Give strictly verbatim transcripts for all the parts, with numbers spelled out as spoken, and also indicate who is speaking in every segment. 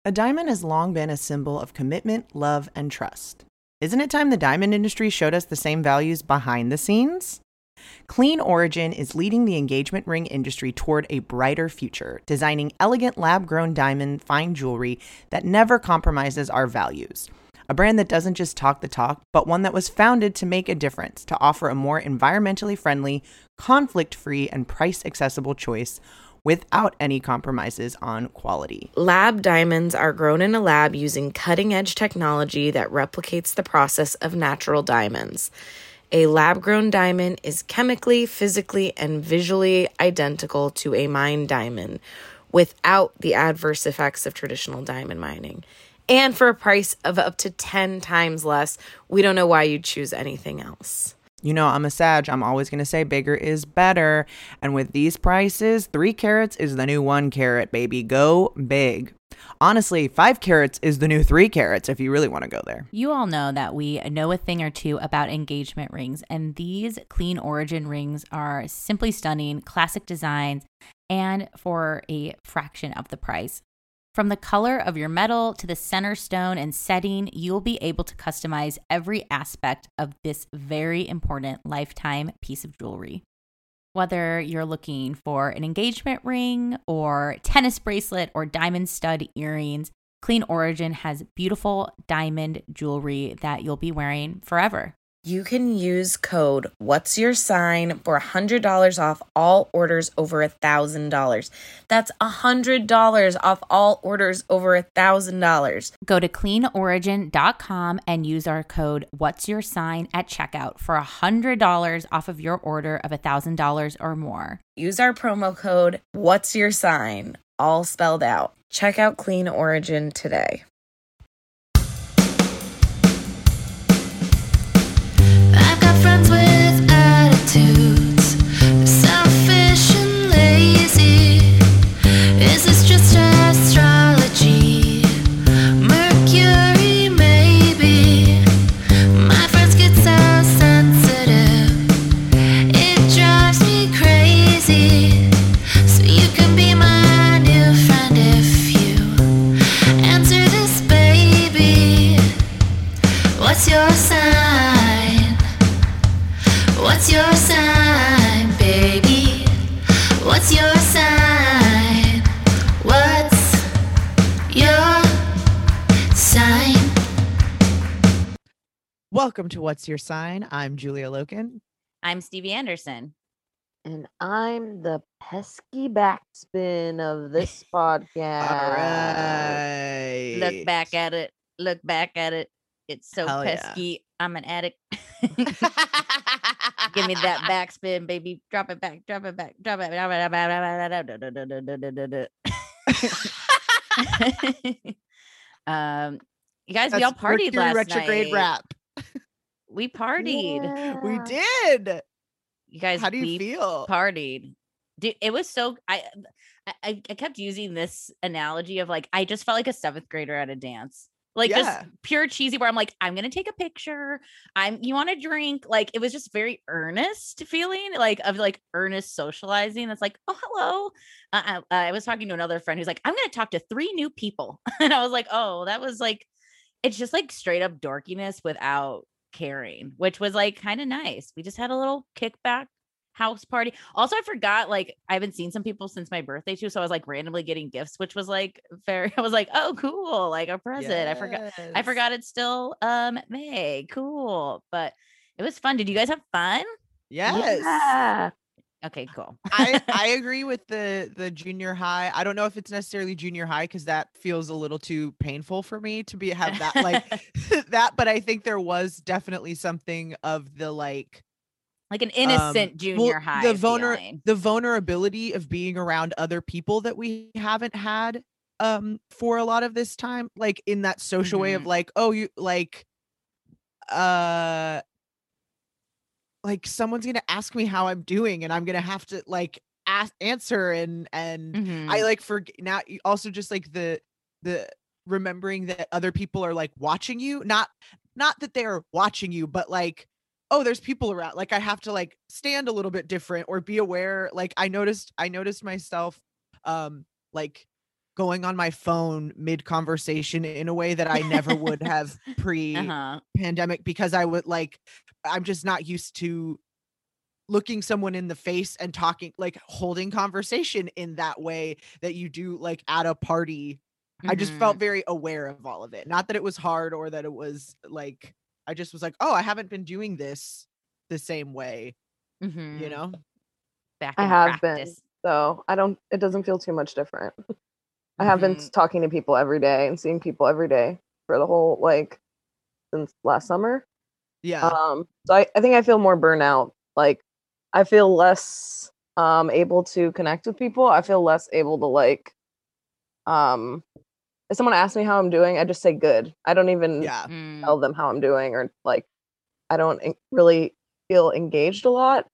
Speaker 1: A diamond has long been a symbol of commitment, love, and trust. Isn't it time the diamond industry showed us the same values behind the scenes? Clean Origin is leading the engagement ring industry toward a brighter future, designing elegant lab-grown diamond fine jewelry that never compromises our values. A brand that doesn't just talk the talk, but one that was founded to make a difference, to offer a more environmentally friendly, conflict-free, and price-accessible choice without any compromises on quality.
Speaker 2: Lab diamonds are grown in a lab using cutting-edge technology that replicates the process of natural diamonds. A lab-grown diamond is chemically, physically, and visually identical to a mined diamond without the adverse effects of traditional diamond mining. And for a price of up to ten times less, we don't know why you'd choose anything else.
Speaker 1: You know, I'm a Sag. I'm always going to say bigger is better. And with these prices, three carats is the new one carat, baby. Go big. Honestly, five carats is the new three carats if you really want to go there.
Speaker 3: You all know that we know a thing or two about engagement rings, and these Clean Origin rings are simply stunning, classic designs, and for a fraction of the price. From the color of your metal to the center stone and setting, you'll be able to customize every aspect of this very important lifetime piece of jewelry. Whether you're looking for an engagement ring or tennis bracelet or diamond stud earrings, Clean Origin has beautiful diamond jewelry that you'll be wearing forever.
Speaker 2: You can use code What's Your Sign for one hundred dollars off all orders over one thousand dollars. That's one hundred dollars off all orders over one thousand dollars.
Speaker 3: Go to clean origin dot com and use our code What's Your Sign at checkout for one hundred dollars off of your order of one thousand dollars or more.
Speaker 2: Use our promo code What's Your Sign, all spelled out. Check out Clean Origin today.
Speaker 4: Friends with attitudes, they're selfish and lazy. Is this just astrology? Mercury, maybe. My friends get so sensitive, it drives me crazy. So you can be my new friend if you answer this, baby. What's your sign? What's your sign, baby? What's your sign? What's your sign?
Speaker 1: Welcome to What's Your Sign? I'm Julia Loken.
Speaker 3: I'm Stevie Anderson.
Speaker 5: And I'm the pesky backspin of this podcast.
Speaker 1: All right.
Speaker 3: Look back at it. Look back at it. It's so
Speaker 1: Hell yeah.
Speaker 3: pesky. I'm an addict. Give me that backspin, baby. Drop it back. Drop it back. Drop it. um, you guys,
Speaker 1: That's
Speaker 3: we all partied
Speaker 1: Mercury
Speaker 3: last
Speaker 1: retrograde
Speaker 3: night.
Speaker 1: rap.
Speaker 3: We partied.
Speaker 5: Yeah.
Speaker 1: We did.
Speaker 3: You guys,
Speaker 1: How do you
Speaker 3: we
Speaker 1: feel?
Speaker 3: partied. Dude, it was so I, I I kept using this analogy of like I just felt like a seventh grader at a dance. Like
Speaker 1: Yeah.
Speaker 3: just pure cheesy where I'm like, I'm gonna take a picture. I'm you want to drink? Like it was just very earnest feeling, like of like earnest socializing. That's like, oh hello. Uh, I, I was talking to another friend who's like, I'm gonna talk to three new people, and I was like, oh, that was like, it's just like straight up dorkiness without caring, which was like kind of nice. We just had a little kickback house party. Also, I forgot, like, I haven't seen some people since my birthday too. So I was like randomly getting gifts, which was like very, I was like, oh, cool. Like a present.
Speaker 1: Yes.
Speaker 3: I forgot, I forgot it's still um May. Cool. But it was fun. Did you guys have fun?
Speaker 1: Yes.
Speaker 5: Yeah.
Speaker 3: Okay, cool.
Speaker 1: I, I agree with the the junior high. I don't know if it's necessarily junior high because that feels a little too painful for me to be have that like that. But I think there was definitely something of the like
Speaker 3: Like an innocent
Speaker 1: um,
Speaker 3: junior
Speaker 1: well,
Speaker 3: high
Speaker 1: the vulner
Speaker 3: feeling.
Speaker 1: the vulnerability of being around other people that we haven't had um for a lot of this time, like in that social way of
Speaker 3: Mhm.
Speaker 1: like, oh, you like uh like someone's gonna ask me how I'm doing and I'm gonna have to like ask answer and and
Speaker 3: Mhm.
Speaker 1: I like for now also just like the the remembering that other people are like watching you, not not that they're watching you, but like, oh, there's people around. Like I have to like stand a little bit different or be aware. Like I noticed, I noticed myself, um, like going on my phone mid conversation in a way that I never would have pre
Speaker 3: Uh-huh.
Speaker 1: pandemic, because I would like, I'm just not used to looking someone in the face and talking, like holding conversation in that way that you do like at a party. I just felt
Speaker 3: Mhm.
Speaker 1: very aware of all of it. Not that it was hard or that it was like, I just was like, oh, I haven't been doing this the same way, you
Speaker 3: Mhm.
Speaker 1: know?
Speaker 3: Back
Speaker 5: I
Speaker 3: in
Speaker 5: have been,
Speaker 3: practice.
Speaker 5: so I don't. It doesn't feel too much different. I have been
Speaker 3: Mhm.
Speaker 5: talking to people every day and seeing people every day for the whole like since last summer.
Speaker 1: Yeah.
Speaker 5: Um, so I, I think I feel more burnout. Like I feel less um able to connect with people. I feel less able to like um if someone asks me how I'm doing, I just say good. I don't even
Speaker 1: Yeah.
Speaker 3: Mm.
Speaker 5: tell them how I'm doing, or like I don't en- really feel engaged a lot.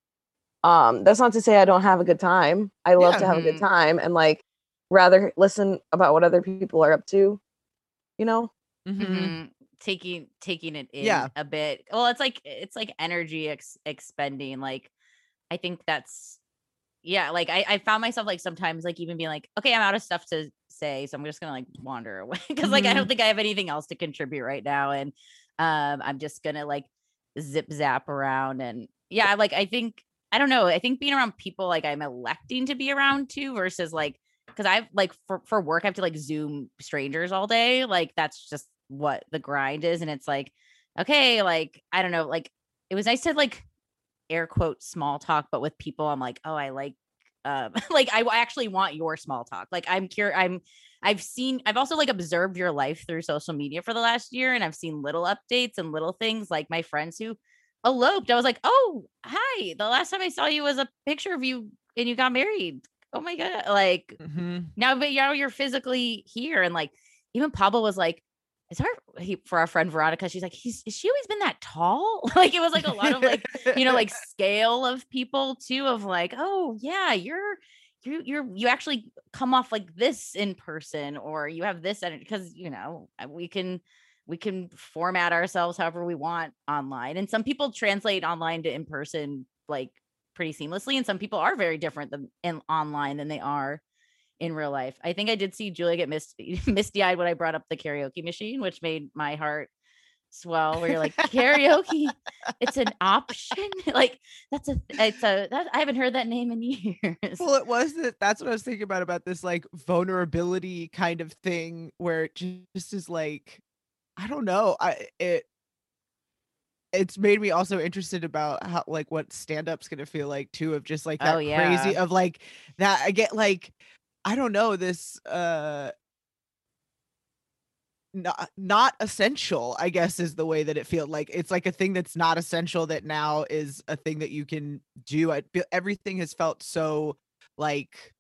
Speaker 5: Um, that's not to say I don't have a good time. I love
Speaker 1: Yeah.
Speaker 5: to have a good
Speaker 3: Mhm.
Speaker 5: time and like rather listen about what other people are up to, you know?
Speaker 1: Mm-hmm.
Speaker 3: Mhm. Taking taking it in
Speaker 1: Yeah.
Speaker 3: a bit. Well, it's like it's like energy ex- expending. Like I think that's yeah, like I, I found myself like sometimes like even being like, okay, I'm out of stuff to say, so I'm just gonna like wander away because like I
Speaker 1: Mhm.
Speaker 3: don't think I have anything else to contribute right now, and um I'm just gonna like zip zap around and yeah, like I think I don't know, I think being around people like I'm electing to be around too versus like because I've like for for work I have to like Zoom strangers all day, like that's just what the grind is, and it's like okay, like I don't know, like it was nice to like air quote small talk, but with people I'm like, oh, I like um like I actually want your small talk. Like I'm curious, I'm I've seen I've also like observed your life through social media for the last year and I've seen little updates and little things like my friends who eloped. I was like, oh, hi. The last time I saw you was a picture of you and you got married. Oh my God. Like
Speaker 1: Mm-hmm.
Speaker 3: now, but now you're physically here. And like, even Pablo was like, is our he, for our friend Veronica, she's like, he's has she always been that tall? Like it was like a lot of like, you know, like scale of people too, of like, oh yeah, you're you you're you actually come off like this in person, or you have this energy because you know, uh, we can we can format ourselves however we want online. And some people translate online to in person like pretty seamlessly. And some people are very different than in online than they are in real life. I think I did see Julia get misty misty eyed when I brought up the karaoke machine, which made my heart swell. Where you're like karaoke, it's an option. Like that's a it's a that I haven't heard that name in years.
Speaker 1: Well, it was that that's what I was thinking about about this like vulnerability kind of thing where it just is like, I don't know. I it it's made me also interested about how like what stand-up's gonna feel like too, of just like
Speaker 3: Oh
Speaker 1: that crazy
Speaker 3: yeah.
Speaker 1: of like that I get like, I don't know, this uh not not essential, I guess is the way that it feel like. It's like a thing that's not essential that now is a thing that you can do. I feel everything has felt so like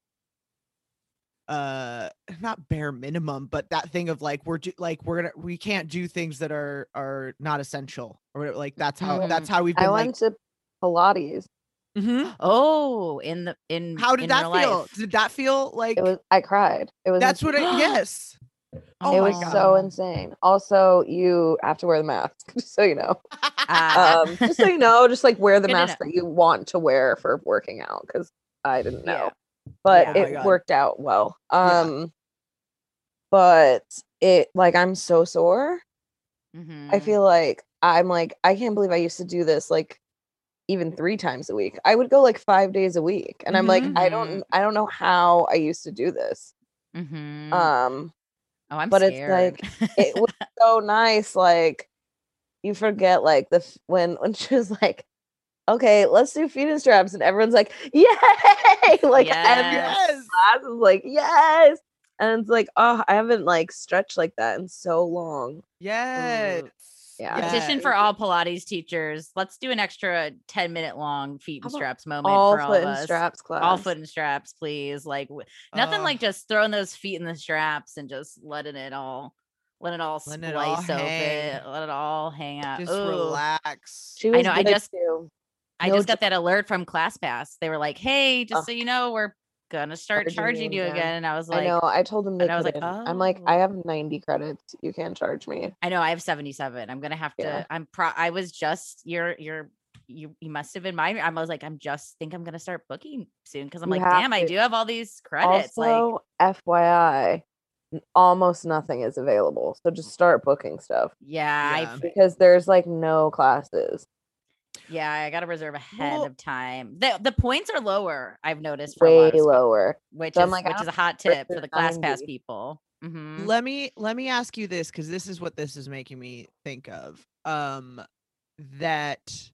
Speaker 1: uh not bare minimum, but that thing of like we're do, like we're gonna we can't do things that are are not essential or whatever. Like that's how
Speaker 3: Mhm.
Speaker 1: that's how we've
Speaker 5: I
Speaker 1: been like.
Speaker 5: went to Pilates.
Speaker 1: Mhm.
Speaker 3: Oh, in the in
Speaker 1: How did
Speaker 3: in real
Speaker 1: that feel?
Speaker 3: life.
Speaker 1: Did that feel
Speaker 5: It
Speaker 1: like
Speaker 5: was I cried. It was
Speaker 1: that's what I
Speaker 5: insane.
Speaker 1: yes. Oh
Speaker 5: It
Speaker 1: my
Speaker 5: was
Speaker 1: god.
Speaker 5: so
Speaker 3: Oh.
Speaker 5: insane. Also, you have to wear the mask, just so you know.
Speaker 3: Ah.
Speaker 5: Um, just so you know, just like wear the
Speaker 3: Good to know.
Speaker 5: mask that you want to wear for working out, because I didn't
Speaker 3: Yeah.
Speaker 5: know, but
Speaker 1: Oh
Speaker 3: Yeah.
Speaker 1: my
Speaker 5: it
Speaker 1: god.
Speaker 5: worked out well.
Speaker 1: Yeah.
Speaker 5: Um, but it like I'm so sore. I
Speaker 3: Mhm.
Speaker 5: feel like I'm like I can't believe I used to do this like even three times a week. I would go like five days a week, and I'm like
Speaker 1: Mhm.
Speaker 5: I
Speaker 3: Mhm.
Speaker 5: don't I don't know how I used to do this.
Speaker 3: Mhm.
Speaker 5: Um,
Speaker 3: Oh, I'm
Speaker 5: but it's
Speaker 3: scared.
Speaker 5: like it was so nice. Like you forget like the f- when when she was like, okay, let's do feet and straps, and everyone's like, yay! Like every
Speaker 3: Yes.
Speaker 1: Yes.
Speaker 5: class is like, yes. And it's like, oh, I haven't like stretched like that in so long.
Speaker 1: Yes.
Speaker 3: Ooh.
Speaker 5: Yeah, it's
Speaker 3: Petition
Speaker 1: Yes.
Speaker 3: for all Pilates teachers. Let's do an extra ten minute long feet
Speaker 5: How
Speaker 3: and
Speaker 5: about
Speaker 3: straps moment
Speaker 5: all
Speaker 3: for all
Speaker 5: foot
Speaker 3: of
Speaker 5: and
Speaker 3: us.
Speaker 5: straps class.
Speaker 3: All foot and straps, please. Like w- nothing
Speaker 1: Uh,
Speaker 3: like just throwing those feet in the straps and just letting it all, let it all
Speaker 1: letting it all
Speaker 3: splice
Speaker 1: hang.
Speaker 3: open, let it all hang out.
Speaker 1: Just
Speaker 3: Oh,
Speaker 1: relax.
Speaker 5: She
Speaker 3: I
Speaker 5: was
Speaker 3: know. I
Speaker 5: good
Speaker 3: just,
Speaker 5: too.
Speaker 3: I
Speaker 5: No
Speaker 3: just got
Speaker 5: jo-
Speaker 3: that alert from ClassPass. They were like, "Hey, just
Speaker 5: Ugh,
Speaker 3: so you know, we're gonna start
Speaker 5: charging
Speaker 3: charging
Speaker 5: you
Speaker 3: you
Speaker 5: again.
Speaker 3: again." And I was
Speaker 5: I know.
Speaker 3: like,
Speaker 5: I told them they
Speaker 3: and I was like,
Speaker 5: couldn't. I'm like, I
Speaker 3: "Oh."
Speaker 5: have ninety credits. You can't charge me.
Speaker 3: I know I have seventy-seven. I'm gonna have to.
Speaker 5: Yeah.
Speaker 3: I'm pro. I was just you're you're you. You must have been my. I was like, I'm just think I'm gonna start booking soon because I'm
Speaker 5: You
Speaker 3: like,
Speaker 5: have
Speaker 3: damn, I
Speaker 5: to.
Speaker 3: do have all these credits. Like,
Speaker 5: Also, F Y I, almost nothing is available. So just start booking stuff
Speaker 2: Yeah,
Speaker 6: Yeah.
Speaker 2: I
Speaker 5: because there's like no classes.
Speaker 2: yeah, I gotta reserve ahead
Speaker 6: Well-
Speaker 2: of time. The the points are lower, I've noticed for a
Speaker 5: Way
Speaker 2: lot of spots,
Speaker 5: lower.
Speaker 2: which
Speaker 5: So I'm
Speaker 2: is
Speaker 5: like, I
Speaker 2: which is
Speaker 5: don't
Speaker 2: a hot
Speaker 5: know if
Speaker 2: tip
Speaker 5: they're
Speaker 2: for the class pass
Speaker 5: ninety.
Speaker 2: people. Mhm.
Speaker 6: Let me let me ask you this, because this is what this is making me think of. Um, that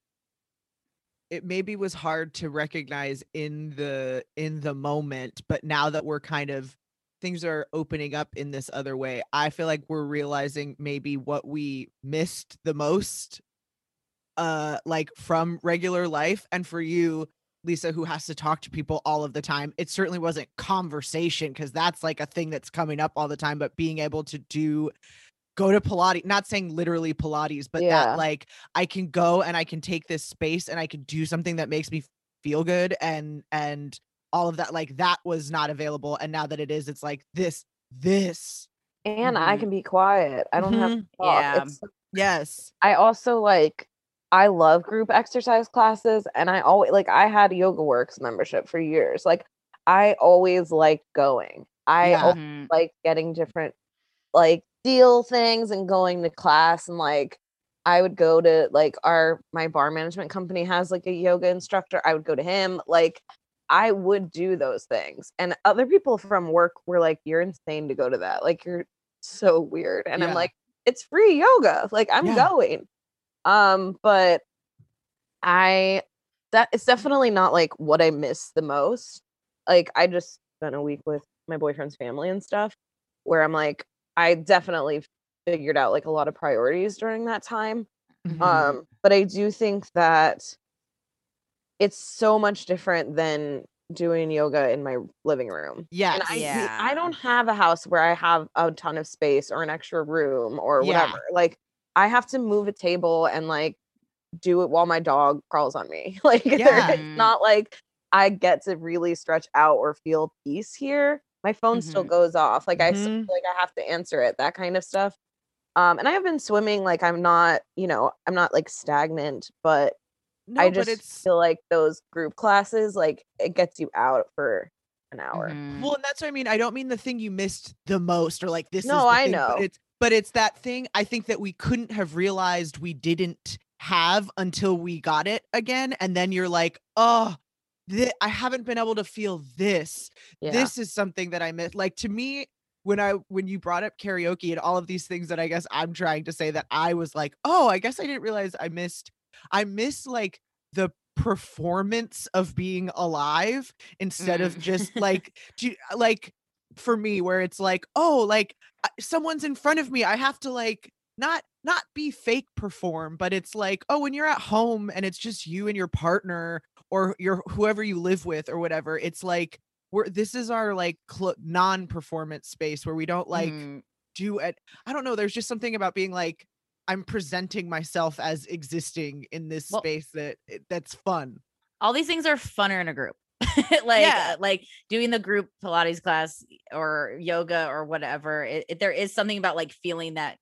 Speaker 6: it maybe was hard to recognize in the in the moment, but now that we're kind of things are opening up in this other way, I feel like we're realizing maybe what we missed the most, uh, like from regular life. And for you, Lisa, who has to talk to people all of the time, it certainly wasn't conversation, because that's like a thing that's coming up all the time, but being able to do go to Pilates, not saying literally Pilates, but
Speaker 5: Yeah.
Speaker 6: that like I can go and I can take this space and I can do something that makes me feel good, and and all of that, like that was not available. And now that it is, it's like this, this.
Speaker 5: And I
Speaker 2: Mhm.
Speaker 5: can be quiet. I don't have to
Speaker 6: Mhm.
Speaker 5: talk.
Speaker 2: Yeah.
Speaker 5: It's
Speaker 6: Yes.
Speaker 5: I also like I love group exercise classes, and I always like I had Yoga Works membership for years. Like I always liked going. I
Speaker 6: Yeah.
Speaker 5: always
Speaker 2: Mhm.
Speaker 5: liked getting different like deal things and going to class, and like I would go to like our my bar management company has like a yoga instructor. I would go to him. Like I would do those things. And other people from work were like, "You're insane to go to that. Like you're so weird." And I'm
Speaker 6: Yeah.
Speaker 5: like, "It's free yoga. Like I'm
Speaker 6: Yeah.
Speaker 5: going." Um, but I that it's definitely not like what I miss the most. Like I just spent a week with my boyfriend's family and stuff where I'm like, I definitely figured out like a lot of priorities during that time.
Speaker 6: Mhm.
Speaker 5: Um, but I do think that it's so much different than doing yoga in my living room.
Speaker 6: Yes.
Speaker 5: And I we-
Speaker 2: Yeah.
Speaker 5: I don't have a house where I have a ton of space or an extra room or
Speaker 6: Yeah.
Speaker 5: whatever. Like I have to move a table and like do it while my dog crawls on me. Like there,
Speaker 6: Yeah.
Speaker 5: it's not like I get to really stretch out or feel peace here. My phone still
Speaker 2: Mhm.
Speaker 5: goes off. Like I still
Speaker 6: Mhm.
Speaker 5: feel like I have to answer it, that kind of stuff. Um, and I have been swimming, like I'm not, you know, I'm not like stagnant, but
Speaker 6: No,
Speaker 5: I
Speaker 6: but
Speaker 5: just
Speaker 6: it's
Speaker 5: feel like those group classes, like it gets you out for an hour.
Speaker 2: Mhm.
Speaker 6: well, and that's what I mean. I don't mean the thing you missed the most, or like this is
Speaker 5: No,
Speaker 6: the
Speaker 5: I
Speaker 6: thing, but
Speaker 5: know.
Speaker 6: it's but it's that thing I think that we couldn't have realized we didn't have until we got it again. And then you're like, oh, th- I haven't been able to feel this.
Speaker 5: Yeah.
Speaker 6: This is something that I miss. Like to me, when I when you brought up karaoke and all of these things that I guess I'm trying to say that I was like, oh, I guess I didn't realize I missed. I miss like the performance of being alive instead of
Speaker 2: Mm.
Speaker 6: just like do you- like for me where it's like, oh, like uh, someone's in front of me, I have to like not not be fake perform, but it's like, oh, when you're at home and it's just you and your partner or your whoever you live with or whatever, it's like we're this is our like cl- non-performance space where we don't like
Speaker 2: Mhm.
Speaker 6: do it. I don't know, there's just something about being like I'm presenting myself as existing in this
Speaker 2: Well-
Speaker 6: space that that's fun.
Speaker 2: All these things are funner in a group. like
Speaker 6: Yeah.
Speaker 2: uh, like doing the group Pilates class or yoga or whatever. It, it- there is something about like feeling that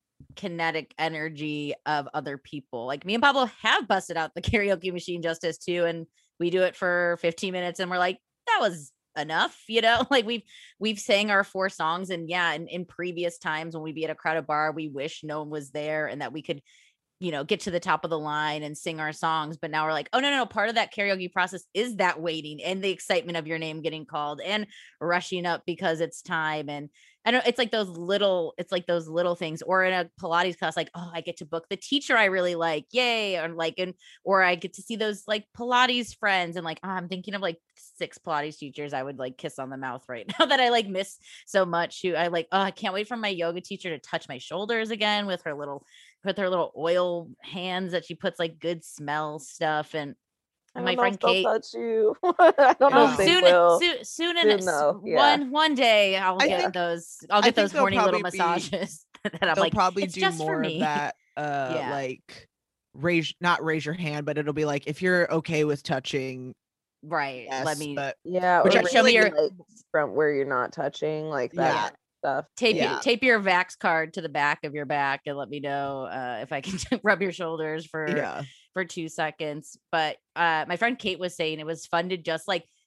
Speaker 2: kinetic energy of other people. Like me and Pablo have busted out the karaoke machine justice too, and we do it for fifteen minutes and we're like, that was enough, you know. Like we've we've sang our four songs, and yeah, in, in previous times when we'd be at a crowded bar, we wish no one was there and that we could, you know, get to the top of the line and sing our songs. But now we're like, oh no, no, no. Part of that karaoke process is that waiting and the excitement of your name getting called and rushing up because it's time. And I don't, it's like those little, it's like those little things. Or in a Pilates class, like, oh, I get to book the teacher I really like. Yay. Or like, and or I get to see those like Pilates friends. And like, oh, I'm thinking of like six Pilates teachers I would like kiss on the mouth right now that I like miss so much. Who I like, oh, I can't wait for my yoga teacher to touch my shoulders again with her little with her little oil hands that she puts like good smell stuff. And
Speaker 5: I don't
Speaker 2: my
Speaker 5: know
Speaker 2: friend
Speaker 5: if they'll
Speaker 2: Kate,
Speaker 5: touch you. I don't know
Speaker 6: Yeah.
Speaker 5: if they
Speaker 2: soon,
Speaker 5: will.
Speaker 2: soon, soon,
Speaker 5: Soon,
Speaker 2: and
Speaker 5: though, yeah.
Speaker 2: one one day I'll
Speaker 6: I
Speaker 2: get
Speaker 6: think-
Speaker 2: those. I'll
Speaker 6: I
Speaker 2: get
Speaker 6: think
Speaker 2: those
Speaker 6: they'll
Speaker 2: horny little
Speaker 6: probably be-
Speaker 2: massages that I'm
Speaker 6: They'll
Speaker 2: like,
Speaker 6: probably
Speaker 2: it's
Speaker 6: do
Speaker 2: just for
Speaker 6: more of
Speaker 2: me.
Speaker 6: that uh
Speaker 2: Yeah.
Speaker 6: like raise not raise your hand, but it'll be like if you're okay with touching,
Speaker 2: Right.
Speaker 6: yes,
Speaker 2: Let me
Speaker 6: but
Speaker 5: Yeah,
Speaker 6: Which
Speaker 5: or
Speaker 6: I
Speaker 2: show
Speaker 6: feel
Speaker 2: me
Speaker 6: like
Speaker 2: your
Speaker 5: lights from where you're not touching, like that
Speaker 6: Yeah.
Speaker 5: kind of stuff.
Speaker 2: tape
Speaker 6: Yeah.
Speaker 2: your, tape your Vax card to the back of your back and let me know uh, if I can rub your shoulders for
Speaker 6: yeah.
Speaker 2: for two seconds. But uh, my friend Kate was saying it was fun to just like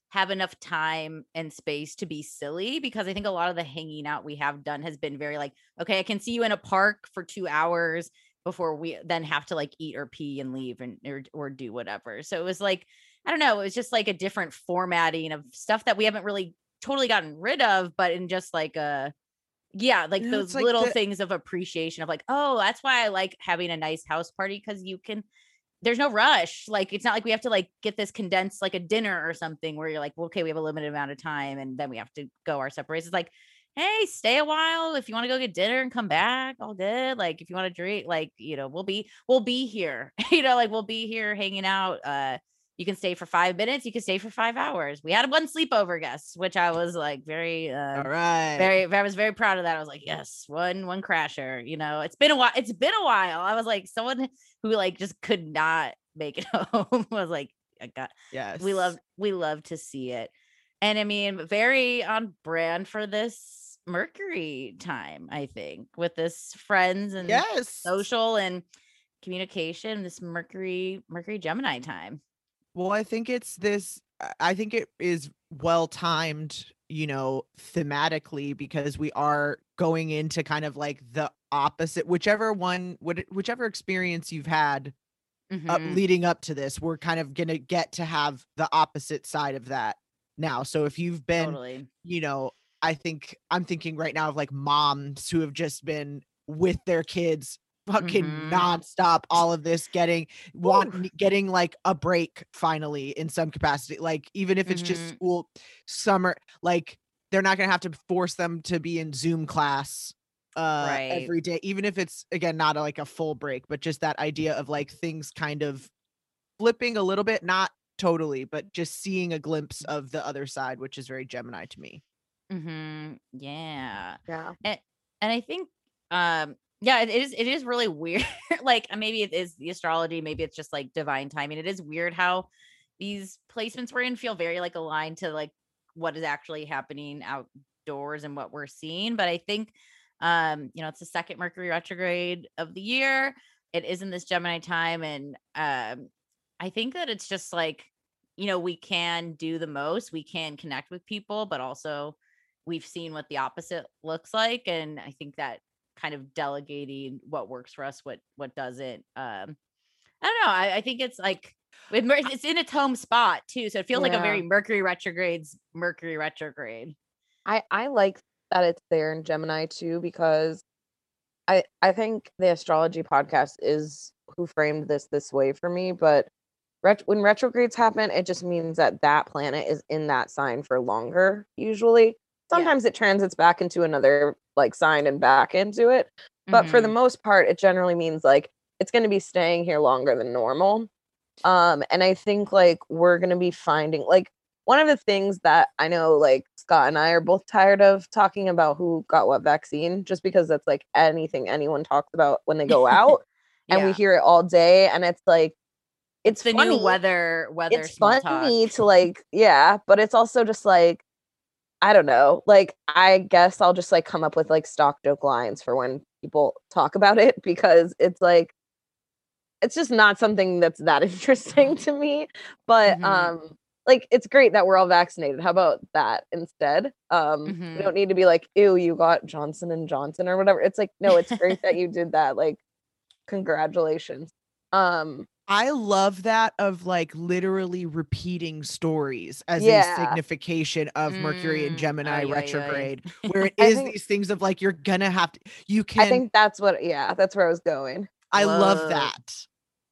Speaker 3: have enough time and space to be silly, because I think a lot of the hanging out we have done has been very like, okay, I can see you in a park for two hours before we then have to like eat or pee and leave and or, or do whatever. So it was like, I don't know, it was just like a different formatting of stuff that we haven't really totally gotten rid of, but in just like a, yeah, like
Speaker 6: You know,
Speaker 3: those
Speaker 6: it's like
Speaker 3: little
Speaker 6: the-
Speaker 3: things of appreciation of like, oh, that's why I like having a nice house party, because you can, there's no rush. Like, it's not like we have to like get this condensed like a dinner or something where you're like, well, okay, we have a limited amount of time and then we have to go our separate ways. It's like, hey, stay a while. If you want to go get dinner and come back, all good. Like, if you want to drink, like, you know, we'll be, we'll be here, you know, like we'll be here hanging out. Uh, you can stay for five minutes. You can stay for five hours. We had one sleepover guest, which I was like very, uh,
Speaker 6: All right.
Speaker 3: very, I was very proud of that. I was like, yes, one, one crasher, you know, it's been a while. It's been a while. I was like, someone who like just could not make it home. I was like, I got,
Speaker 6: Yes.
Speaker 3: we love, we love to see it. And I mean, very on brand for this Mercury time, I think, with this friends and
Speaker 6: Yes.
Speaker 3: social and communication, this Mercury, Mercury Gemini time.
Speaker 6: Well, I think it's this, I think it is well timed, you know, thematically, because we are going into kind of like the opposite, whichever one, whichever experience you've had uh,
Speaker 3: Mhm.
Speaker 6: leading up to this, we're kind of going to get to have the opposite side of that now. So if you've been,
Speaker 3: Totally.
Speaker 6: you know, I think I'm thinking right now of like moms who have just been with their kids fucking
Speaker 3: Mhm.
Speaker 6: nonstop, all of this, getting want getting like a break finally in some capacity, like even if it's just
Speaker 3: Mhm.
Speaker 6: school summer, like they're not gonna have to force them to be in Zoom class uh
Speaker 3: Right.
Speaker 6: every day, even if it's again not a, like a full break, but just that idea of like things kind of flipping a little bit, not totally, but just seeing a glimpse of the other side, which is very Gemini to me.
Speaker 3: Mm-hmm. Yeah.
Speaker 5: Yeah.
Speaker 3: And and I think um yeah, it is it is really weird. Like maybe it is the astrology, maybe it's just like divine timing. It is weird how these placements we're in feel very like aligned to like what is actually happening outdoors and what we're seeing. But I think um, you know, it's the second Mercury retrograde of the year. It is in this Gemini time. And um I think that it's just like, you know, we can do the most, we can connect with people, but also we've seen what the opposite looks like. And I think that kind of delegating what works for us, what what doesn't. Um, I don't know. I, I think it's like with Mer- it's in its home spot too, so it feels like a very
Speaker 5: Yeah.
Speaker 3: Mercury retrogrades Mercury retrograde.
Speaker 5: I I like that it's there in Gemini too, because I I think the astrology podcast is who framed this this way for me. But ret- when retrogrades happen, it just means that that planet is in that sign for longer. Usually, sometimes it transits back into another like sign and back into it, but for the
Speaker 3: Mhm.
Speaker 5: most part, it generally means like it's going to be staying here longer than normal. Um, and I think like we're going to be finding like one of the things that I know like Scott and I are both tired of talking about who got what vaccine, just because that's like anything anyone talks about when they go out, and we
Speaker 3: Yeah.
Speaker 5: hear it all day, and it's like it's
Speaker 3: the
Speaker 5: funny.
Speaker 3: new weather weather
Speaker 5: It's
Speaker 3: small
Speaker 5: funny
Speaker 3: talk.
Speaker 5: to like, yeah, but it's also just like I don't know. Like I guess I'll just like come up with like stock joke lines for when people talk about it, because it's like it's just not something that's that interesting to me. But
Speaker 3: Mhm.
Speaker 5: um like it's great that we're all vaccinated. How about that instead? Um
Speaker 3: Mhm.
Speaker 5: we don't need to be like, ew, you got Johnson and Johnson or whatever. It's like, no, it's great that you did that. Like, congratulations. Um
Speaker 6: I love that of like literally repeating stories as a
Speaker 5: Yeah.
Speaker 6: signification of Mercury and
Speaker 3: Mm,
Speaker 6: Gemini
Speaker 3: ay, ay, ay.
Speaker 6: retrograde, where it
Speaker 5: I
Speaker 6: is
Speaker 5: think-
Speaker 6: these things of like you're gonna have to you
Speaker 5: I
Speaker 6: can
Speaker 5: think that's what yeah, that's where I was going.
Speaker 6: I love
Speaker 3: Whoa.
Speaker 6: that.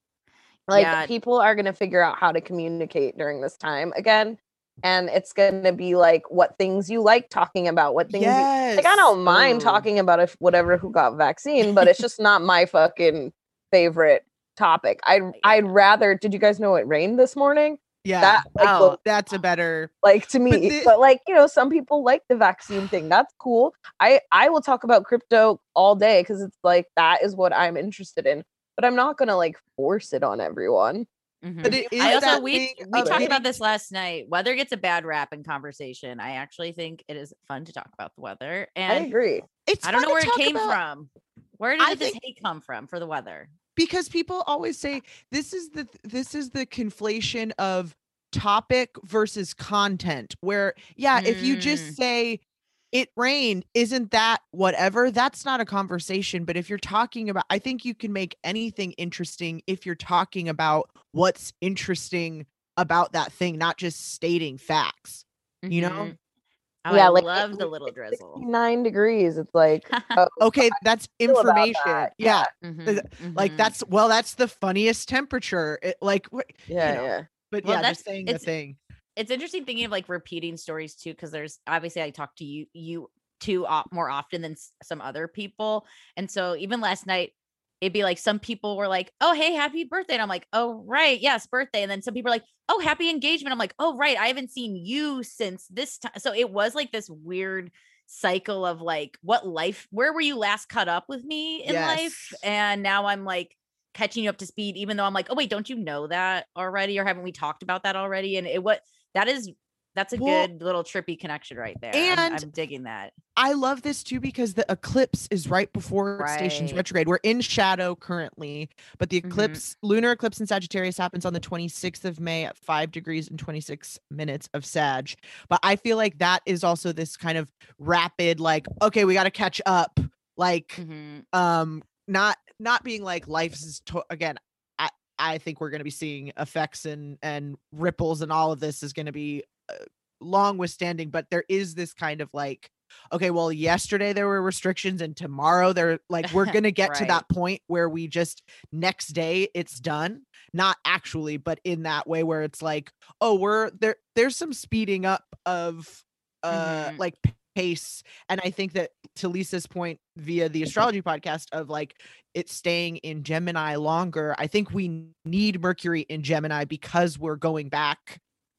Speaker 5: Like
Speaker 3: Yeah.
Speaker 5: people are going to figure out how to communicate during this time again, and it's going to be like what things you like talking about, what things you,
Speaker 6: Yes.
Speaker 5: like I don't mind
Speaker 3: Ooh.
Speaker 5: talking about if whatever who got vaccine, but it's just not my fucking favorite topic. I would I'd rather. Did you guys know it rained this morning?
Speaker 6: Yeah.
Speaker 5: That like
Speaker 3: Oh.
Speaker 5: was,
Speaker 6: That's a better
Speaker 5: like to me,
Speaker 6: the-
Speaker 5: but like you know, some people like the vaccine thing. That's cool. I I will talk about crypto all day because it's like that is what I'm interested in. But I'm not gonna like force it on everyone.
Speaker 3: Mhm.
Speaker 6: But it is
Speaker 3: I also
Speaker 6: that
Speaker 3: we
Speaker 6: thing
Speaker 3: we
Speaker 6: of
Speaker 3: talked
Speaker 6: getting
Speaker 3: about this last night. Weather gets a bad rap in conversation. I actually think it is fun to talk about the weather,
Speaker 5: I
Speaker 3: and
Speaker 5: agree.
Speaker 6: It's
Speaker 3: I don't
Speaker 6: fun
Speaker 3: know
Speaker 6: to
Speaker 3: where it
Speaker 6: talk
Speaker 3: came
Speaker 6: about-
Speaker 3: from. Where did
Speaker 6: I
Speaker 3: this
Speaker 6: think-
Speaker 3: hate come from for the weather?
Speaker 6: because people always say this is the this is the conflation of topic versus content, where yeah, if you
Speaker 3: Mm.
Speaker 6: just say it rained, isn't that whatever? That's not a conversation. But if you're talking about, I think you can make anything interesting if you're talking about what's interesting about that thing, not just stating facts, you know?
Speaker 3: Mhm. Oh,
Speaker 5: Yeah,
Speaker 3: I
Speaker 5: like
Speaker 3: love
Speaker 5: it-
Speaker 3: the little drizzle.
Speaker 5: sixty-nine degrees. It's like, oh,
Speaker 6: Okay, that's
Speaker 5: feel about
Speaker 6: information.
Speaker 5: that.
Speaker 6: Yeah.
Speaker 3: Mhm,
Speaker 6: th- Like
Speaker 3: mhm.
Speaker 6: that's, well, that's the funniest temperature. It, like, wh-
Speaker 5: yeah,
Speaker 6: you know,
Speaker 5: yeah.
Speaker 6: but
Speaker 3: Well,
Speaker 6: yeah,
Speaker 3: that's
Speaker 6: just saying the
Speaker 3: it's
Speaker 6: thing.
Speaker 3: it's interesting thinking of like repeating stories too, because there's obviously I talk to you you too op- more often than s- some other people, and so even last night it'd be like some people were like, "Oh, hey, happy birthday," and I'm like, "Oh, right, yes, birthday," and then some people are like, "Oh, happy engagement," I'm like, "Oh, right, I haven't seen you since this time," so it was like this weird cycle of like what life where were you last caught up with me in life,
Speaker 6: Yes.
Speaker 3: and now I'm like catching you up to speed, even though I'm like, oh wait, don't you know that already, or haven't we talked about that already? And it what that is that's a
Speaker 6: Well,
Speaker 3: good little trippy connection right there. I'm,
Speaker 6: and
Speaker 3: I'm digging that.
Speaker 6: I love this too because the eclipse is right before station's
Speaker 3: Right.
Speaker 6: retrograde. We're in shadow currently, but the
Speaker 3: Mhm.
Speaker 6: eclipse, lunar eclipse in Sagittarius happens on the twenty-sixth of May at five degrees and twenty-six minutes of Sag. But I feel like that is also this kind of rapid, like, okay, we got to catch up. Like,
Speaker 3: Mhm.
Speaker 6: um, not not being like life is to- again. I I think we're going to be seeing effects and and ripples, and all of this is going to be uh, long withstanding. But there is this kind of like, okay, well, yesterday there were restrictions, and tomorrow they're like, we're going to get to
Speaker 3: Right.
Speaker 6: that point where we just next day it's done. Not actually, but in that way where it's like, oh, we're there. There's some speeding up of uh
Speaker 3: Mhm.
Speaker 6: like pace. And I think that to Lisa's point via the astrology podcast of like it staying in Gemini longer, I think we need Mercury in Gemini because we're going back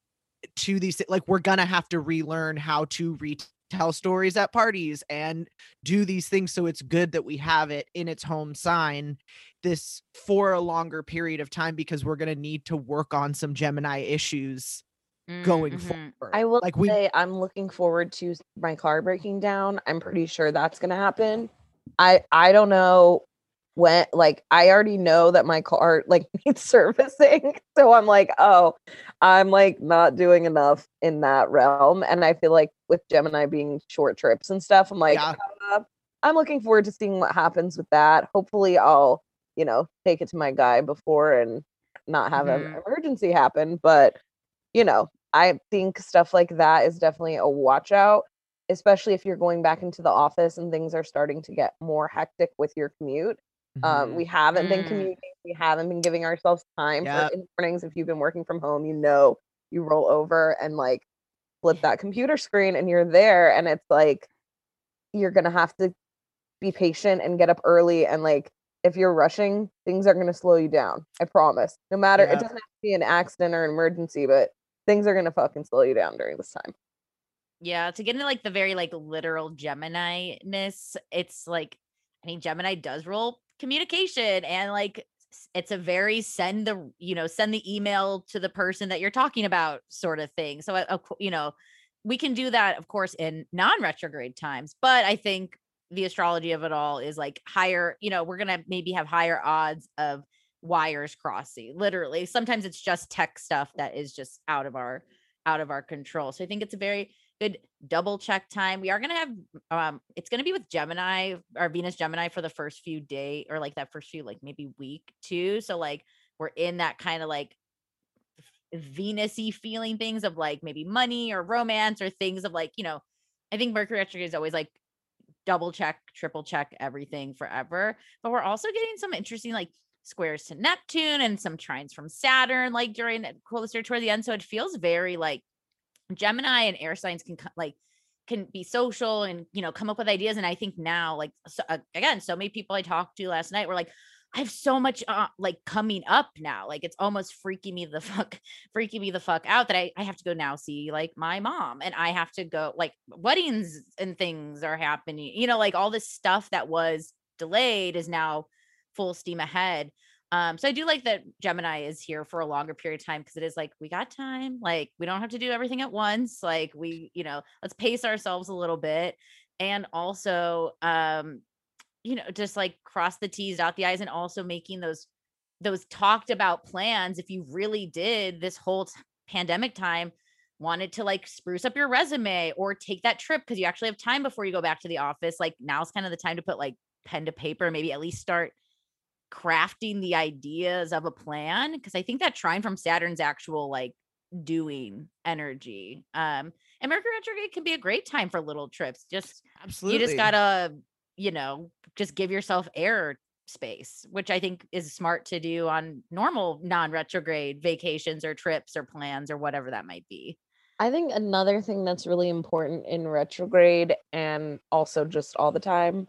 Speaker 6: to these, like, we're gonna have to relearn how to retell stories at parties and do these things. So it's good that we have it in its home sign this for a longer period of time, because we're gonna need to work on some Gemini issues going
Speaker 3: Mhm.
Speaker 6: forward.
Speaker 5: I will
Speaker 6: like we
Speaker 5: say I'm looking forward to s- my car breaking down. I'm pretty sure that's gonna happen. I I don't know when, like I already know that my car like needs servicing. So I'm like, oh, I'm like not doing enough in that realm. And I feel like with Gemini being short trips and stuff, I'm like,
Speaker 6: Yeah.
Speaker 5: uh, I'm looking forward to seeing what happens with that. Hopefully I'll, you know, take it to my guy before and not have an
Speaker 3: Mhm.
Speaker 5: emergency happen. But you know, I think stuff like that is definitely a watch out, especially if you're going back into the office and things are starting to get more hectic with your commute. Um,
Speaker 6: Mhm.
Speaker 5: we haven't been
Speaker 3: Mm.
Speaker 5: commuting, we haven't been giving ourselves time
Speaker 6: Yep.
Speaker 5: for in the mornings. If you've been working from home, you know, you roll over and like flip that computer screen and you're there, and it's like you're gonna have to be patient and get up early, and like if you're rushing, things are gonna slow you down. I promise. No matter, it
Speaker 6: Yep.
Speaker 5: doesn't have to be an accident or an emergency, but things are gonna fucking slow you down during this time.
Speaker 3: Yeah, to get into like the very like literal Gemini-ness, it's like I mean Gemini does rule communication, and like s- it's a very send the you know send the email to the person that you're talking about sort of thing. So uh, of cou- you know we can do that of course in non-retrograde times, but I think the astrology of it all is like higher, you know, we're going to maybe have higher odds of wires crossing. Literally, sometimes it's just tech stuff that is just out of our out of our control. So I think it's a very good double check time. We are going to have um it's going to be with Gemini or Venus Gemini for the first few days, or like that first few like maybe week too. So like we're in that kind of like Venus-y feeling things of like maybe money or romance or things of like, you know, I think Mercury retrograde is always like double check, triple check everything forever. But we're also getting some interesting like squares to Neptune and some trines from Saturn like during closer toward the end. So it feels very like Gemini and air signs can co- like can be social and you know come up with ideas. And I think now like so, uh, again, so many people I talked to last night were like, I have so much uh, like coming up now. Like it's almost freaking me the fuck, freaking me the fuck out that I, I have to go now see like my mom, and I have to go like weddings and things are happening. You know, like all this stuff that was delayed is now full steam ahead. Um, so I do like that Gemini is here for a longer period of time because it is like we got time, like we don't have to do everything at once. Like we, you know, let's pace ourselves a little bit. And also, um, you know, just like cross the T's, dot the I's, and also making those those talked about plans. If you really did this whole t-
Speaker 7: pandemic time wanted to like spruce up your resume or take that trip because you actually have time before you go back to the office, like now's kind of the time to put like pen to paper, maybe at least start crafting the ideas of a plan. Because I think that trine from Saturn's actual like doing energy. Um, and Mercury retrograde can be a great time for little trips. Just
Speaker 6: Absolutely.
Speaker 7: you just gotta, you know, just give yourself air space, which I think is smart to do on normal non-retrograde vacations or trips or plans or whatever that might be.
Speaker 5: I think another thing that's really important in retrograde and also just all the time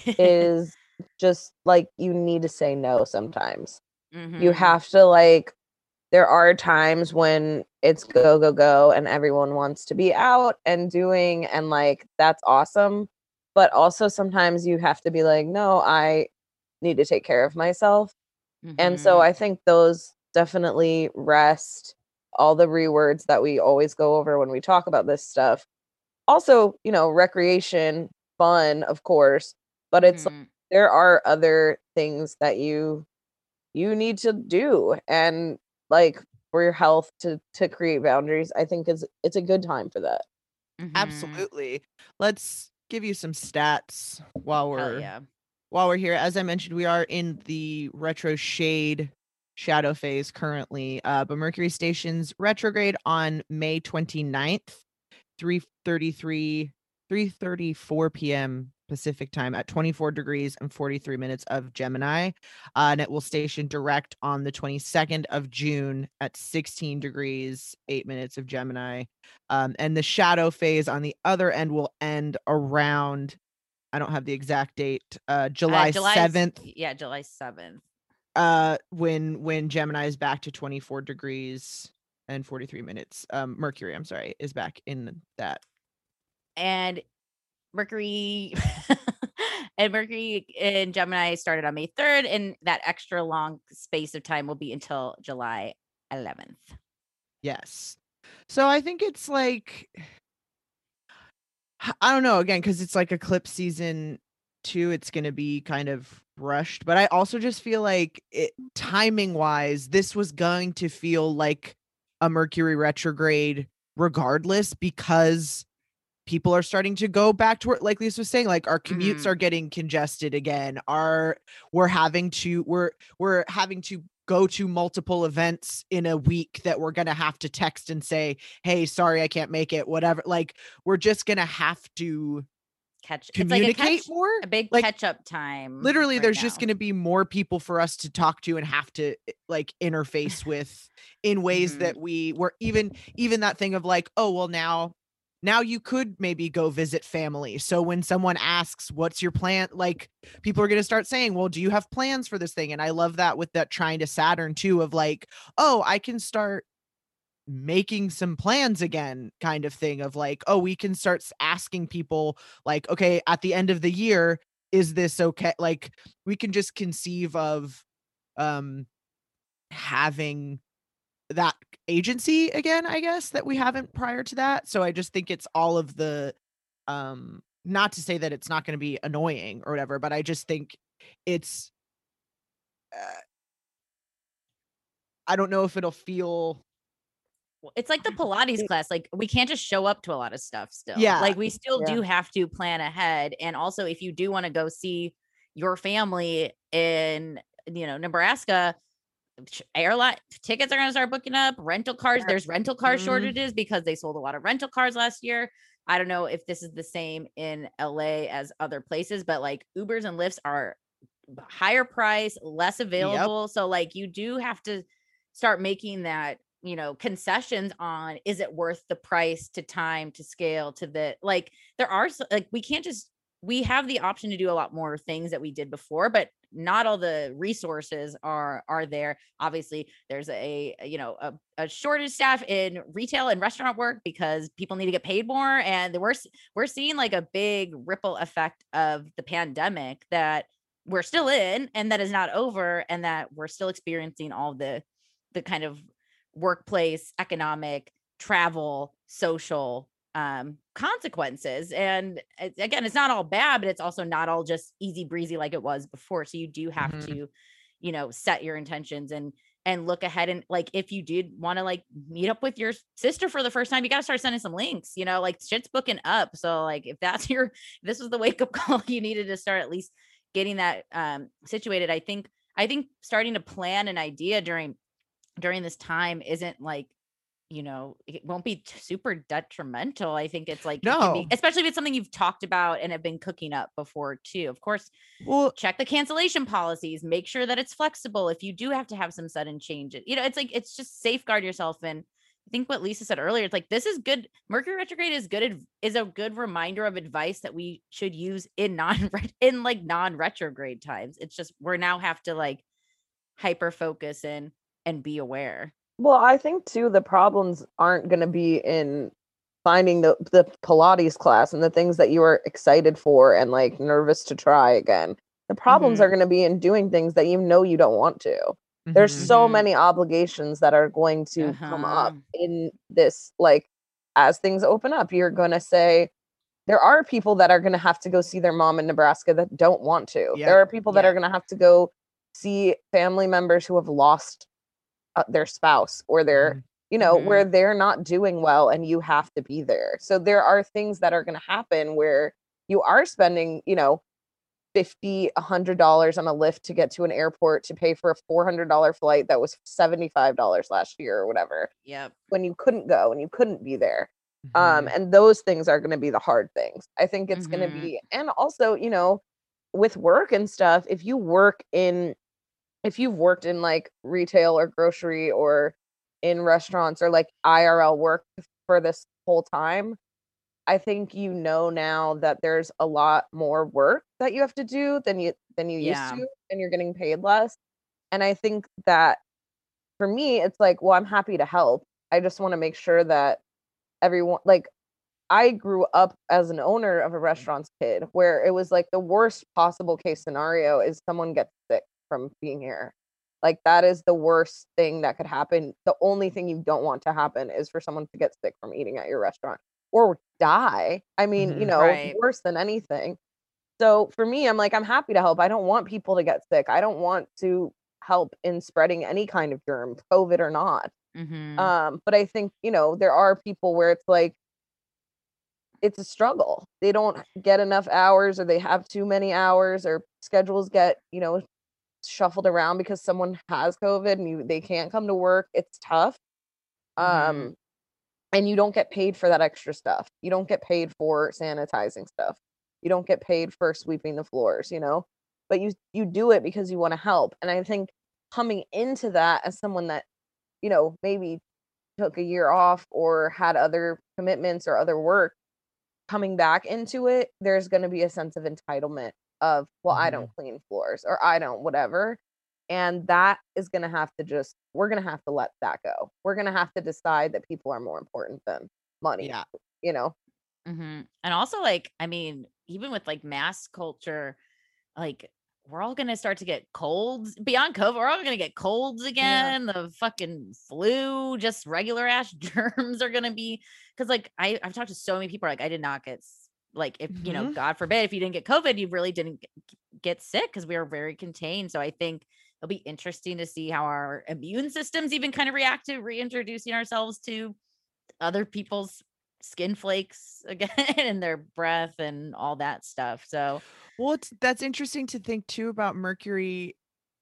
Speaker 5: is just like you need to say no sometimes.
Speaker 7: Mhm.
Speaker 5: You have to like, there are times when it's go, go, go, and everyone wants to be out and doing, and like that's awesome. But also sometimes you have to be like, no, I need to take care of myself. And so
Speaker 7: Mhm.
Speaker 5: I think those definitely rest, all the rewords that we always go over when we talk about this stuff. Also, you know, recreation, fun, of course, but it's like,
Speaker 7: Mhm.
Speaker 5: there are other things that you you need to do, and like for your health to to create boundaries. I think is it's a good time for that.
Speaker 7: Mhm.
Speaker 6: Absolutely. Let's give you some stats while
Speaker 7: Hell
Speaker 6: we're
Speaker 7: yeah.
Speaker 6: while we're here. As I mentioned, we are in the retro shade shadow phase currently. Uh, but Mercury stations retrograde on May twenty-ninth, three thirty-three, three thirty-four p.m. Pacific time at twenty-four degrees and forty-three minutes of Gemini. Uh, and it will station direct on the twenty-second of June at sixteen degrees, eight minutes of Gemini. Um, and the shadow phase on the other end will end around, I don't have the exact date, uh, July
Speaker 7: Uh, July
Speaker 6: seventh,
Speaker 7: Yeah, July seventh.
Speaker 6: uh, when when Gemini is back to twenty-four degrees and forty-three minutes. Um, Mercury, I'm sorry, is back in that.
Speaker 7: And Mercury and Mercury in Gemini started on May third, and that extra long space of time will be until July eleventh.
Speaker 6: Yes. So I think it's like, I don't know, again, because it's like eclipse season too, it's going to be kind of rushed. But I also just feel like it, timing wise, this was going to feel like a Mercury retrograde regardless, because people are starting to go back to work. Like Lisa was saying, like our commutes
Speaker 7: Mhm.
Speaker 6: are getting congested again. Our we're having to we're we're having to go to multiple events in a week that we're gonna have to text and say, hey, sorry, I can't make it, whatever. Like we're just gonna have to
Speaker 7: Catch it's like a
Speaker 6: communicate
Speaker 7: catch
Speaker 6: more.
Speaker 7: a big
Speaker 6: Like
Speaker 7: catch-up time
Speaker 6: literally,
Speaker 7: right
Speaker 6: there's just
Speaker 7: now.
Speaker 6: gonna be more people for us to talk to and have to eh, like interface with in ways
Speaker 7: Mhm.
Speaker 6: that we were even even that thing of like, oh well, now now you could maybe go visit family. So when someone asks, what's your plan? Like people are going to start saying, well, do you have plans for this thing? And I love that with that trine to Saturn too, of like, oh, I can start making some plans again, kind of thing of like, oh, we can start s- asking people like, okay, at the end of the year, is this okay? Like we can just conceive of um having that agency again, I guess, that we haven't prior to that. So I just think it's all of the um not to say that it's not going to be annoying or whatever, but I just think it's uh, I don't know if it'll feel
Speaker 7: Well, it's like the Pilates class. Like we can't just show up to a lot of stuff still.
Speaker 6: yeah,
Speaker 7: Like we still
Speaker 5: Yeah.
Speaker 7: do have to plan ahead. And also if you do want to go see your family in, you know, Nebraska, sh- airline tickets are going to start booking up. Rental cars, there's rental car
Speaker 6: Mhm.
Speaker 7: shortages because they sold a lot of rental cars last year. I don't know if this is the same in L A as other places, but like Ubers and Lyfts are higher price, less available. So like you do have to start making that, you know, concessions on, is it worth the price to time to scale to the, like there are s- like we can't just, we have the option to do a lot more things that we did before, but not all the resources are are there. Obviously there's a, you know, a, a shortage staff in retail and restaurant work because people need to get paid more, and we're s- we're seeing like a big ripple effect of the pandemic that we're still in and that is not over, and that we're still experiencing all the the kind of workplace, economic, travel, social um consequences. And it's, again, it's not all bad, but it's also not all just easy breezy like it was before. So you do have
Speaker 6: Mhm.
Speaker 7: to, you know, set your intentions and and look ahead. And like, if you did want to like meet up with your sister for the first time, you got to start sending some links, you know, like shit's booking up. So like, if that's your, this was the wake up call, you needed to start at least getting that um, situated. I think, I think starting to plan an idea during, during this time isn't like, you know, it won't be t- super detrimental. I think it's like, it can be,
Speaker 6: No.
Speaker 7: especially if it's something you've talked about and have been cooking up before too. Of course,
Speaker 6: Well,
Speaker 7: check the cancellation policies, make sure that it's flexible if you do have to have some sudden change. You know, it's like, it's just safeguard yourself. And I think what Lisa said earlier, it's like, this is good. Mercury retrograde is good, adv- is a good reminder of advice that we should use in non in like non-retrograde times. It's just, we're now have to like hyper focus and and be aware.
Speaker 5: Well, I think too the problems aren't going to be in finding the the Pilates class and the things that you are excited for and like nervous to try again. The problems
Speaker 7: Mhm.
Speaker 5: are going to be in doing things that you know you don't want to. There's
Speaker 6: mhm.
Speaker 5: so
Speaker 7: Mhm.
Speaker 5: many obligations that are going to come up
Speaker 7: Uh-huh.
Speaker 5: in this, like, as things open up. You're going to say there are people that are going to have to go see their mom in Nebraska that don't want to.
Speaker 6: Yep.
Speaker 5: There are people that
Speaker 7: Yeah.
Speaker 5: are going to have to go see family members who have lost uh, their spouse or their,
Speaker 6: Mhm.
Speaker 5: you know,
Speaker 7: Mhm.
Speaker 5: where they're not doing well and you have to be there. So there are things that are going to happen where you are spending, you know, fifty, a hundred dollars on a lift to get to an airport to pay for a four hundred dollar flight that was seventy-five dollars last year or whatever,
Speaker 7: Yep.
Speaker 5: when you couldn't go and you couldn't be there. Um,
Speaker 6: Mhm.
Speaker 5: and those things are going to be the hard things. I think it's going to
Speaker 7: Mhm.
Speaker 5: be, and also, you know, with work and stuff, if you work in, if you've worked in like retail or grocery or in restaurants or like I R L work for this whole time, I think you know now that there's a lot more work that you have to do than you than you used
Speaker 7: Yeah.
Speaker 5: to, and you're getting paid less. And I think that for me, it's like, well, I'm happy to help. I just want to make sure that everyone, like, I grew up as an owner of a restaurant's kid where it was like the worst possible case scenario is someone gets sick from being here. Like that is the worst thing that could happen. The only thing you don't want to happen is for someone to get sick from eating at your restaurant or die. I mean, you
Speaker 6: Mhm.
Speaker 5: know,
Speaker 7: Right.
Speaker 5: worse than anything. So for me, I'm like, I'm happy to help. I don't want people to get sick. I don't want to help in spreading any kind of germ, COVID or not.
Speaker 7: Mhm.
Speaker 5: Um, but I think, you know, there are people where it's like, it's a struggle. They don't get enough hours or they have too many hours or schedules get, you know, shuffled around because someone has COVID and you they can't come to work. It's tough.
Speaker 7: Mhm.
Speaker 5: Um and you don't get paid for that extra stuff. You don't get paid for sanitizing stuff. You don't get paid for sweeping the floors, you know? But you you do it because you want to help. And I think coming into that as someone that, you know, maybe took a year off or had other commitments or other work, coming back into it, there's going to be a sense of entitlement of, well, I don't
Speaker 6: Mhm.
Speaker 5: clean floors or I don't whatever. And that is going to have to just, we're going to have to let that go. We're going to have to decide that people are more important than money,
Speaker 6: Yeah.
Speaker 5: you know?
Speaker 7: Mhm. And also, like, I mean, even with like mass culture, like we're all gonna start to get colds beyond COVID. We're all gonna get colds again. The fucking flu, just regular ass germs are gonna be because like I I've talked to so many people like I did not get s- like if you know
Speaker 6: Mhm.
Speaker 7: God forbid if you didn't get COVID, you really didn't get, get sick because we were very contained. So I think it'll be interesting to see how our immune systems even kind of react to reintroducing ourselves to other people's skin flakes again and their breath and all that stuff. So
Speaker 6: Well, it's that's interesting to think too about Mercury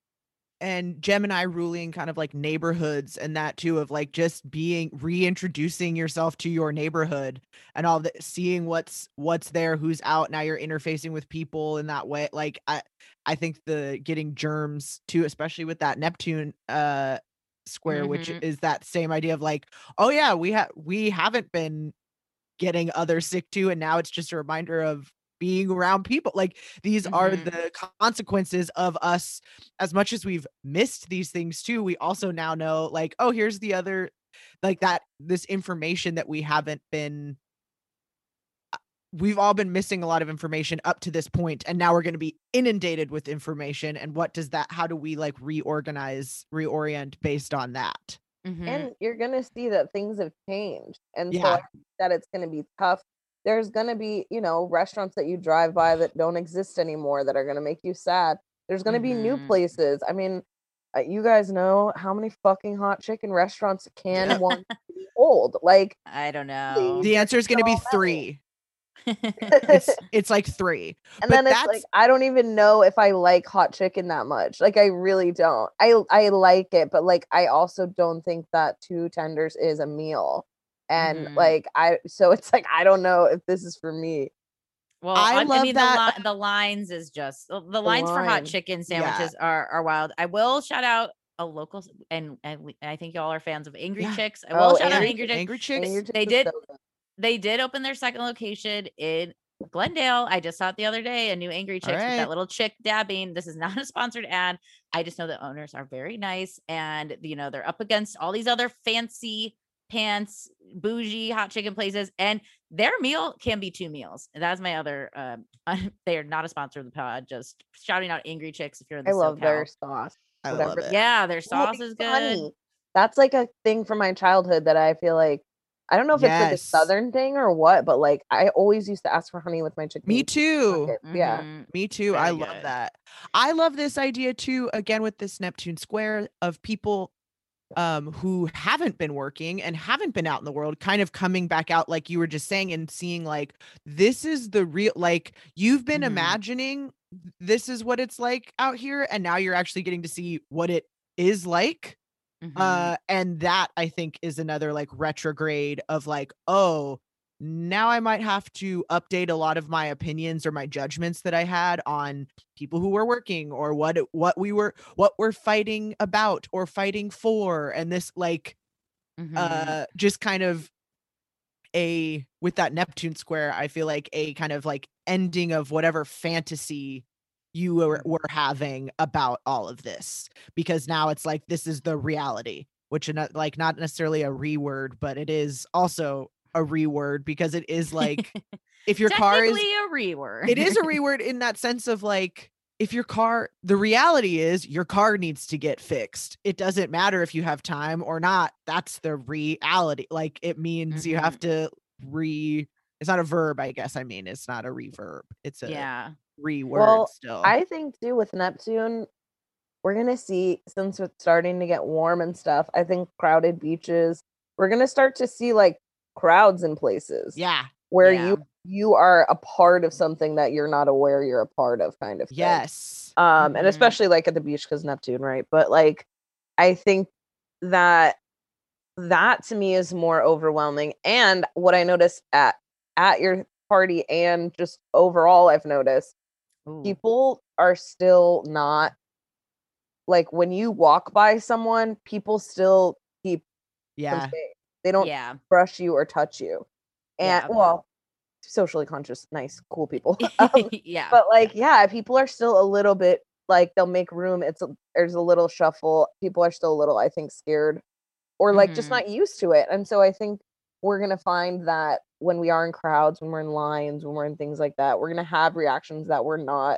Speaker 6: and Gemini ruling kind of like neighborhoods and that too of like just being reintroducing yourself to your neighborhood and all that, seeing what's what's there, who's out. Now you're interfacing with people in that way. Like I I think the getting germs too, especially with that Neptune uh square, which
Speaker 7: mhm.
Speaker 6: is that same idea of like, oh yeah, we have we haven't been getting others sick too, and now it's just a reminder of being around people. Like these are
Speaker 7: Mhm.
Speaker 6: the consequences of us. As much as we've missed these things too, we also now know like, oh, here's the other, like that this information that we haven't been we've all been missing a lot of information up to this point, and now we're going to be inundated with information. And what does that, how do we like reorganize, reorient based on that?
Speaker 7: Mhm.
Speaker 5: And you're going to see that things have changed. And so I
Speaker 6: Yeah.
Speaker 5: think that it's going to be tough. There's going to be, you know, restaurants that you drive by that don't exist anymore that are going to make you sad. There's going to be new
Speaker 7: Mhm.
Speaker 5: places. I mean, uh, you guys know how many fucking hot chicken restaurants can
Speaker 6: Yep.
Speaker 5: one hold? Like,
Speaker 7: I don't know.
Speaker 5: please.
Speaker 6: The answer is going to be
Speaker 5: so many.
Speaker 6: three. It's it's like three.
Speaker 5: And
Speaker 6: but
Speaker 5: then it's
Speaker 6: that's
Speaker 5: like I don't even know if I like hot chicken that much. Like I really don't. I I like it, but like I also don't think that two tenders is a meal. And
Speaker 7: Mhm.
Speaker 5: like I so it's like I don't know if this is for me.
Speaker 7: Well,
Speaker 6: I
Speaker 7: I, I
Speaker 6: love
Speaker 7: mean
Speaker 6: that-
Speaker 7: the li- the lines is just the, the lines for hot
Speaker 5: line.
Speaker 7: chicken
Speaker 6: Yeah.
Speaker 7: sandwiches are are wild. I will shout out a local s- and and we, I think y'all are fans of Angry
Speaker 6: Yeah.
Speaker 7: Chicks. I will
Speaker 5: Oh,
Speaker 7: shout out
Speaker 5: Angry
Speaker 7: Angry Chicks.
Speaker 6: Angry Chicks.
Speaker 5: Angry Chicks
Speaker 7: they
Speaker 5: is
Speaker 7: did-
Speaker 5: so good.
Speaker 7: They did open their second location in Glendale. I just saw it the other day. A new Angry Chicks with
Speaker 6: right.
Speaker 7: that little chick dabbing. This is not a sponsored ad. I just know the owners are very nice, and you know they're up against all these other fancy pants, bougie hot chicken places, and their meal can be two meals. And that's my other. Um, they are not a sponsor of the pod. Just shouting out Angry Chicks if you're in the
Speaker 5: I love
Speaker 7: SoCal.
Speaker 5: their sauce.
Speaker 6: I
Speaker 5: whatever.
Speaker 6: love it.
Speaker 7: Yeah, their
Speaker 5: Well,
Speaker 7: sauce is
Speaker 5: it's
Speaker 7: good.
Speaker 5: funny. That's like a thing from my childhood that I feel like I don't know if it's like a
Speaker 6: Yes.
Speaker 5: southern thing or what, but like I always used to ask for honey with my chicken.
Speaker 6: Me too.
Speaker 5: nuggets. Yeah.
Speaker 7: Mhm.
Speaker 6: Me too.
Speaker 7: Very
Speaker 6: I love
Speaker 7: good.
Speaker 6: that. I love this idea too, again with this Neptune Square of people um who haven't been working and haven't been out in the world kind of coming back out like you were just saying and seeing like this is the real like you've been
Speaker 7: Mhm.
Speaker 6: imagining this is what it's like out here and now you're actually getting to see what it is like.
Speaker 7: Mhm.
Speaker 6: Uh and that I think is another like retrograde of like, oh, now I might have to update a lot of my opinions or my judgments that I had on people who were working or what it- what we were what we're fighting about or fighting for. And this like
Speaker 7: Mhm.
Speaker 6: uh just kind of a with that Neptune Square, I feel like a kind of like ending of whatever fantasy you were, were having about all of this, because now it's like this is the reality, which is not like not necessarily a reword, but it is also a reword because it is like if your car is
Speaker 7: Technically a reword.
Speaker 6: it is a reword in that sense of like if your car the reality is your car needs to get fixed. It doesn't matter if you have time or not. That's the reality. Like it means you have to re it's not a verb, I guess. I mean, it's not a reverb. It's a
Speaker 7: Yeah.
Speaker 6: reword
Speaker 5: Well,
Speaker 6: still.
Speaker 5: I think too with Neptune, we're gonna see since it's starting to get warm and stuff. I think crowded beaches. We're gonna start to see like crowds in places.
Speaker 6: yeah.
Speaker 5: Where
Speaker 7: Yeah.
Speaker 5: you you are a part of something that you're not aware you're a part of, kind of thing.
Speaker 6: Yes.
Speaker 5: Um, and
Speaker 7: Mhm.
Speaker 5: especially like at the beach because Neptune, right? But like, I think that that to me is more overwhelming. And what I noticed at at your party and just overall, I've noticed
Speaker 7: Ooh.
Speaker 5: people are still not like when you walk by someone, people still keep some
Speaker 6: Yeah.
Speaker 5: space. They don't
Speaker 7: Yeah.
Speaker 5: brush you or touch you. And
Speaker 7: Yeah.
Speaker 5: well, socially conscious, nice, cool people. Um,
Speaker 7: yeah.
Speaker 5: but like, yeah, people are still a little bit like they'll make room. It's a, there's a little shuffle. People are still a little, I think, scared or like just
Speaker 7: Mhm.
Speaker 5: not used to it. And so I think we're gonna find that when we are in crowds, when we're in lines, when we're in things like that, we're gonna have reactions that we're not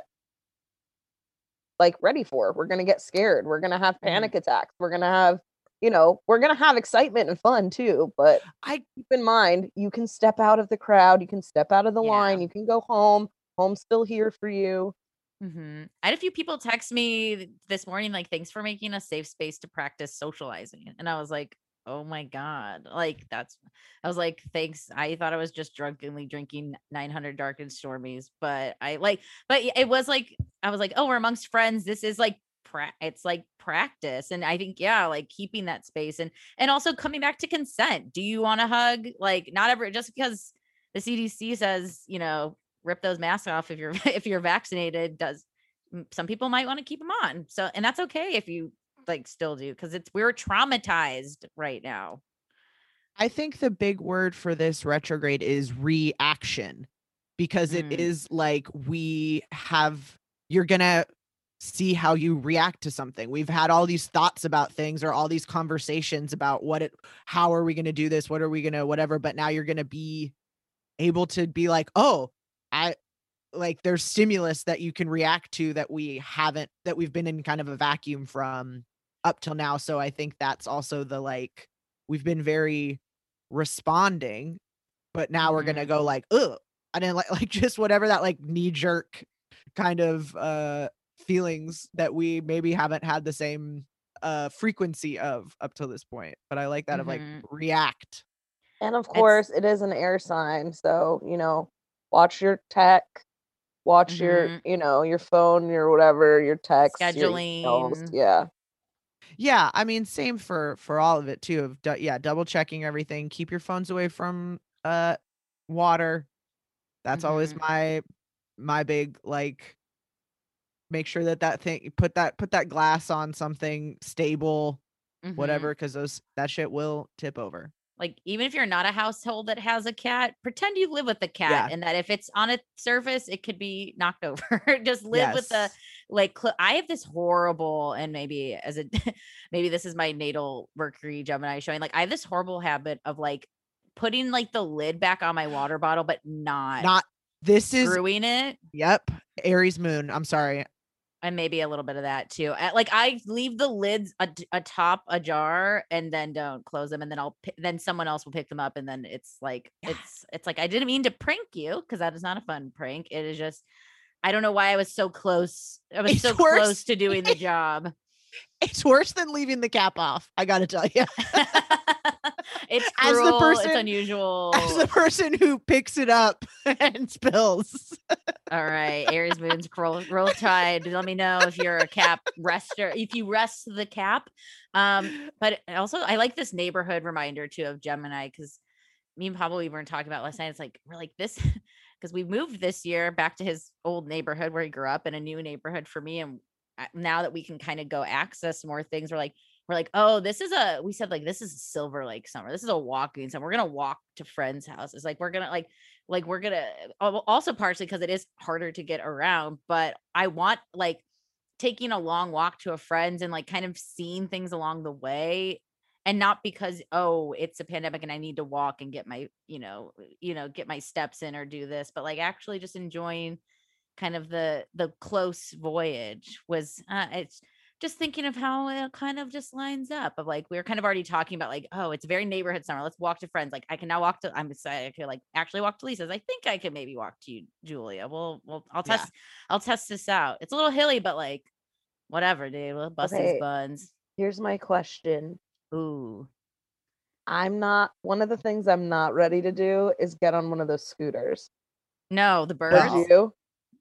Speaker 5: like ready for. We're gonna get scared. We're gonna have panic attacks. We're gonna have, you know, we're gonna have excitement and fun too. But
Speaker 6: I
Speaker 5: keep in mind, you can step out of the crowd, you can step out of the
Speaker 7: Yeah.
Speaker 5: line, you can go home. Home's still here for you.
Speaker 7: Mhm. I had a few people text me th- this morning, like, thanks for making a safe space to practice socializing. And I was like, oh my God. Like, that's, I was like, thanks. I thought I was just drunkenly drinking nine hundred Dark and Stormies, but I like, but it was like, I was like, oh, we're amongst friends. This is like, pra- it's like practice. And I think, yeah, like keeping that space and, and also coming back to consent. Do you want to hug? Like, not ever, just because the C D C says, you know, rip those masks off if you're if you're vaccinated does m- some people might want to keep them on, so and that's okay if you like still do, because it's we're traumatized right now.
Speaker 6: I think the big word for this retrograde is reaction, because it
Speaker 7: Mm.
Speaker 6: is like we have you're gonna see how you react to something. We've had all these thoughts about things or all these conversations about what it how are we gonna do this? What are we gonna whatever? But now you're gonna be able to be like, oh, I like there's stimulus that you can react to that we haven't that we've been in kind of a vacuum from up till now. So I think that's also the like we've been very responding, but now we're gonna
Speaker 7: Mhm.
Speaker 6: go like, ugh, I didn't like like just whatever that like knee jerk kind of uh feelings that we maybe haven't had the same uh frequency of up till this point, but I like that of like
Speaker 7: Mhm.
Speaker 6: react.
Speaker 5: And of
Speaker 7: It's
Speaker 5: course, it is an air sign, so you know, watch your tech, watch your,
Speaker 7: Mhm.
Speaker 5: you know, your phone, your whatever, your texts, your emails.
Speaker 7: Scheduling.
Speaker 5: Yeah.
Speaker 6: Yeah, I mean, same for for all of it too. Of du- yeah, double checking everything. Keep your phones away from uh water. That's always
Speaker 7: Mhm.
Speaker 6: my my big like. Make sure that that thing put that put that glass on something stable,
Speaker 7: Mhm.
Speaker 6: whatever, because those that shit will tip over.
Speaker 7: Like, even if you're not a household that has a cat, pretend you live with the cat
Speaker 6: Yeah.
Speaker 7: and that if it's on a surface, it could be knocked over. Just live with the
Speaker 6: Yes.
Speaker 7: like cl- I have this horrible, and maybe as a maybe this is my natal Mercury Gemini showing. Like, I have this horrible habit of like putting like the lid back on my water bottle, but not
Speaker 6: Not this is
Speaker 7: screwing it.
Speaker 6: yep. Aries moon. I'm sorry.
Speaker 7: And maybe a little bit of that too. Uh, Like, I leave the lids at- atop a jar and then don't close them, and then I'll pi- then someone else will pick them up, and then it's like it's it's like I didn't mean to prank you, because that is not a fun prank. It is just I don't know why I was so close. I was
Speaker 6: It's
Speaker 7: so
Speaker 6: worse.
Speaker 7: close to doing the job.
Speaker 6: It's worse than leaving the cap off. I gotta tell you.
Speaker 7: It's
Speaker 6: As the
Speaker 7: cruel. It's
Speaker 6: person-
Speaker 7: unusual.
Speaker 6: As the person who picks it up and spills.
Speaker 7: All right, Aries moons, roll, roll tide. Let me know if you're a cap rester, if you rest the cap. Um, but also I like this neighborhood reminder too of Gemini, because me and Pablo we weren't talking about last night. It's like we're like this because we moved this year back to his old neighborhood where he grew up, in a new neighborhood for me. And I- now that we can kind of go access more things, we're like we're like, oh, this is a we said like this is a Silver Lake summer. This is a walking summer. We're gonna walk to friends' houses. Like we're gonna like like we're gonna al- also partially because it is harder to get around, but I want like taking a long walk to a friend's and like kind of seeing things along the way, and not because oh it's a pandemic and I need to walk and get my you know you know get my steps in or do this, but like actually just enjoying kind of the the close voyage was uh, it's just thinking of how it kind of just lines up of like we were kind of already talking about like oh it's very neighborhood summer, let's walk to friends. Like I can now walk to I'm excited I could like actually walk to Lisa's. I think I could maybe walk to you, Julia. Well well I'll
Speaker 6: Yeah.
Speaker 7: test I'll test this out. It's a little hilly, but like whatever, dude, we'll bust
Speaker 5: Okay.
Speaker 7: these buns.
Speaker 5: Here's my question.
Speaker 7: Ooh.
Speaker 5: I'm not one of the things I'm not ready to do is get on one of those scooters.
Speaker 7: No, the
Speaker 5: Would
Speaker 7: birds.
Speaker 6: No.
Speaker 5: you?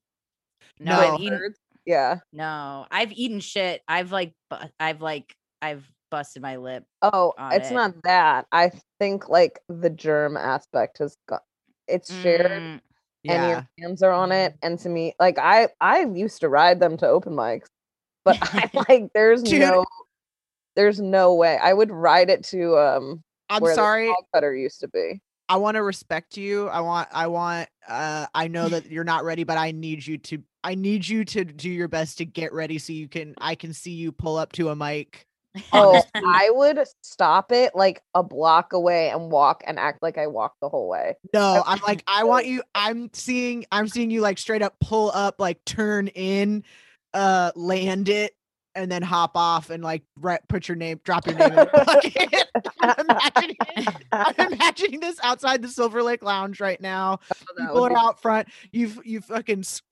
Speaker 7: No,
Speaker 6: No.
Speaker 7: I've eaten
Speaker 5: Birds? Yeah.
Speaker 7: no, I've eaten shit. I've like bu- I've like I've busted my lip.
Speaker 5: Oh,
Speaker 7: On
Speaker 5: it's
Speaker 7: it.
Speaker 5: not that. I think like the germ aspect has got it's shared
Speaker 7: Mm,
Speaker 5: and
Speaker 6: Yeah.
Speaker 5: your hands are on it. And to me, like I I used to ride them to open mics, but I'm like, there's
Speaker 6: Dude.
Speaker 5: no there's no way. I would ride it to um
Speaker 6: I'm
Speaker 5: where
Speaker 6: sorry.
Speaker 5: the dog cutter used to be.
Speaker 6: I want to respect you. I want I want uh I know that you're not ready, but I need you to I need you to do your best to get ready so you can I can see you pull up to a mic.
Speaker 5: Oh,
Speaker 6: Honestly.
Speaker 5: I would stop it like a block away and walk and act like I walked the whole way.
Speaker 6: No, I'm like I want you I'm seeing I'm seeing you like straight up pull up, like turn in, uh land it, and then hop off and like right, put your name, drop your name in the bucket. I'm imagining, I'm imagining this outside the Silver Lake Lounge right now.
Speaker 5: That
Speaker 6: People
Speaker 5: would
Speaker 6: are
Speaker 5: be-
Speaker 6: out front. You've you fucking skirt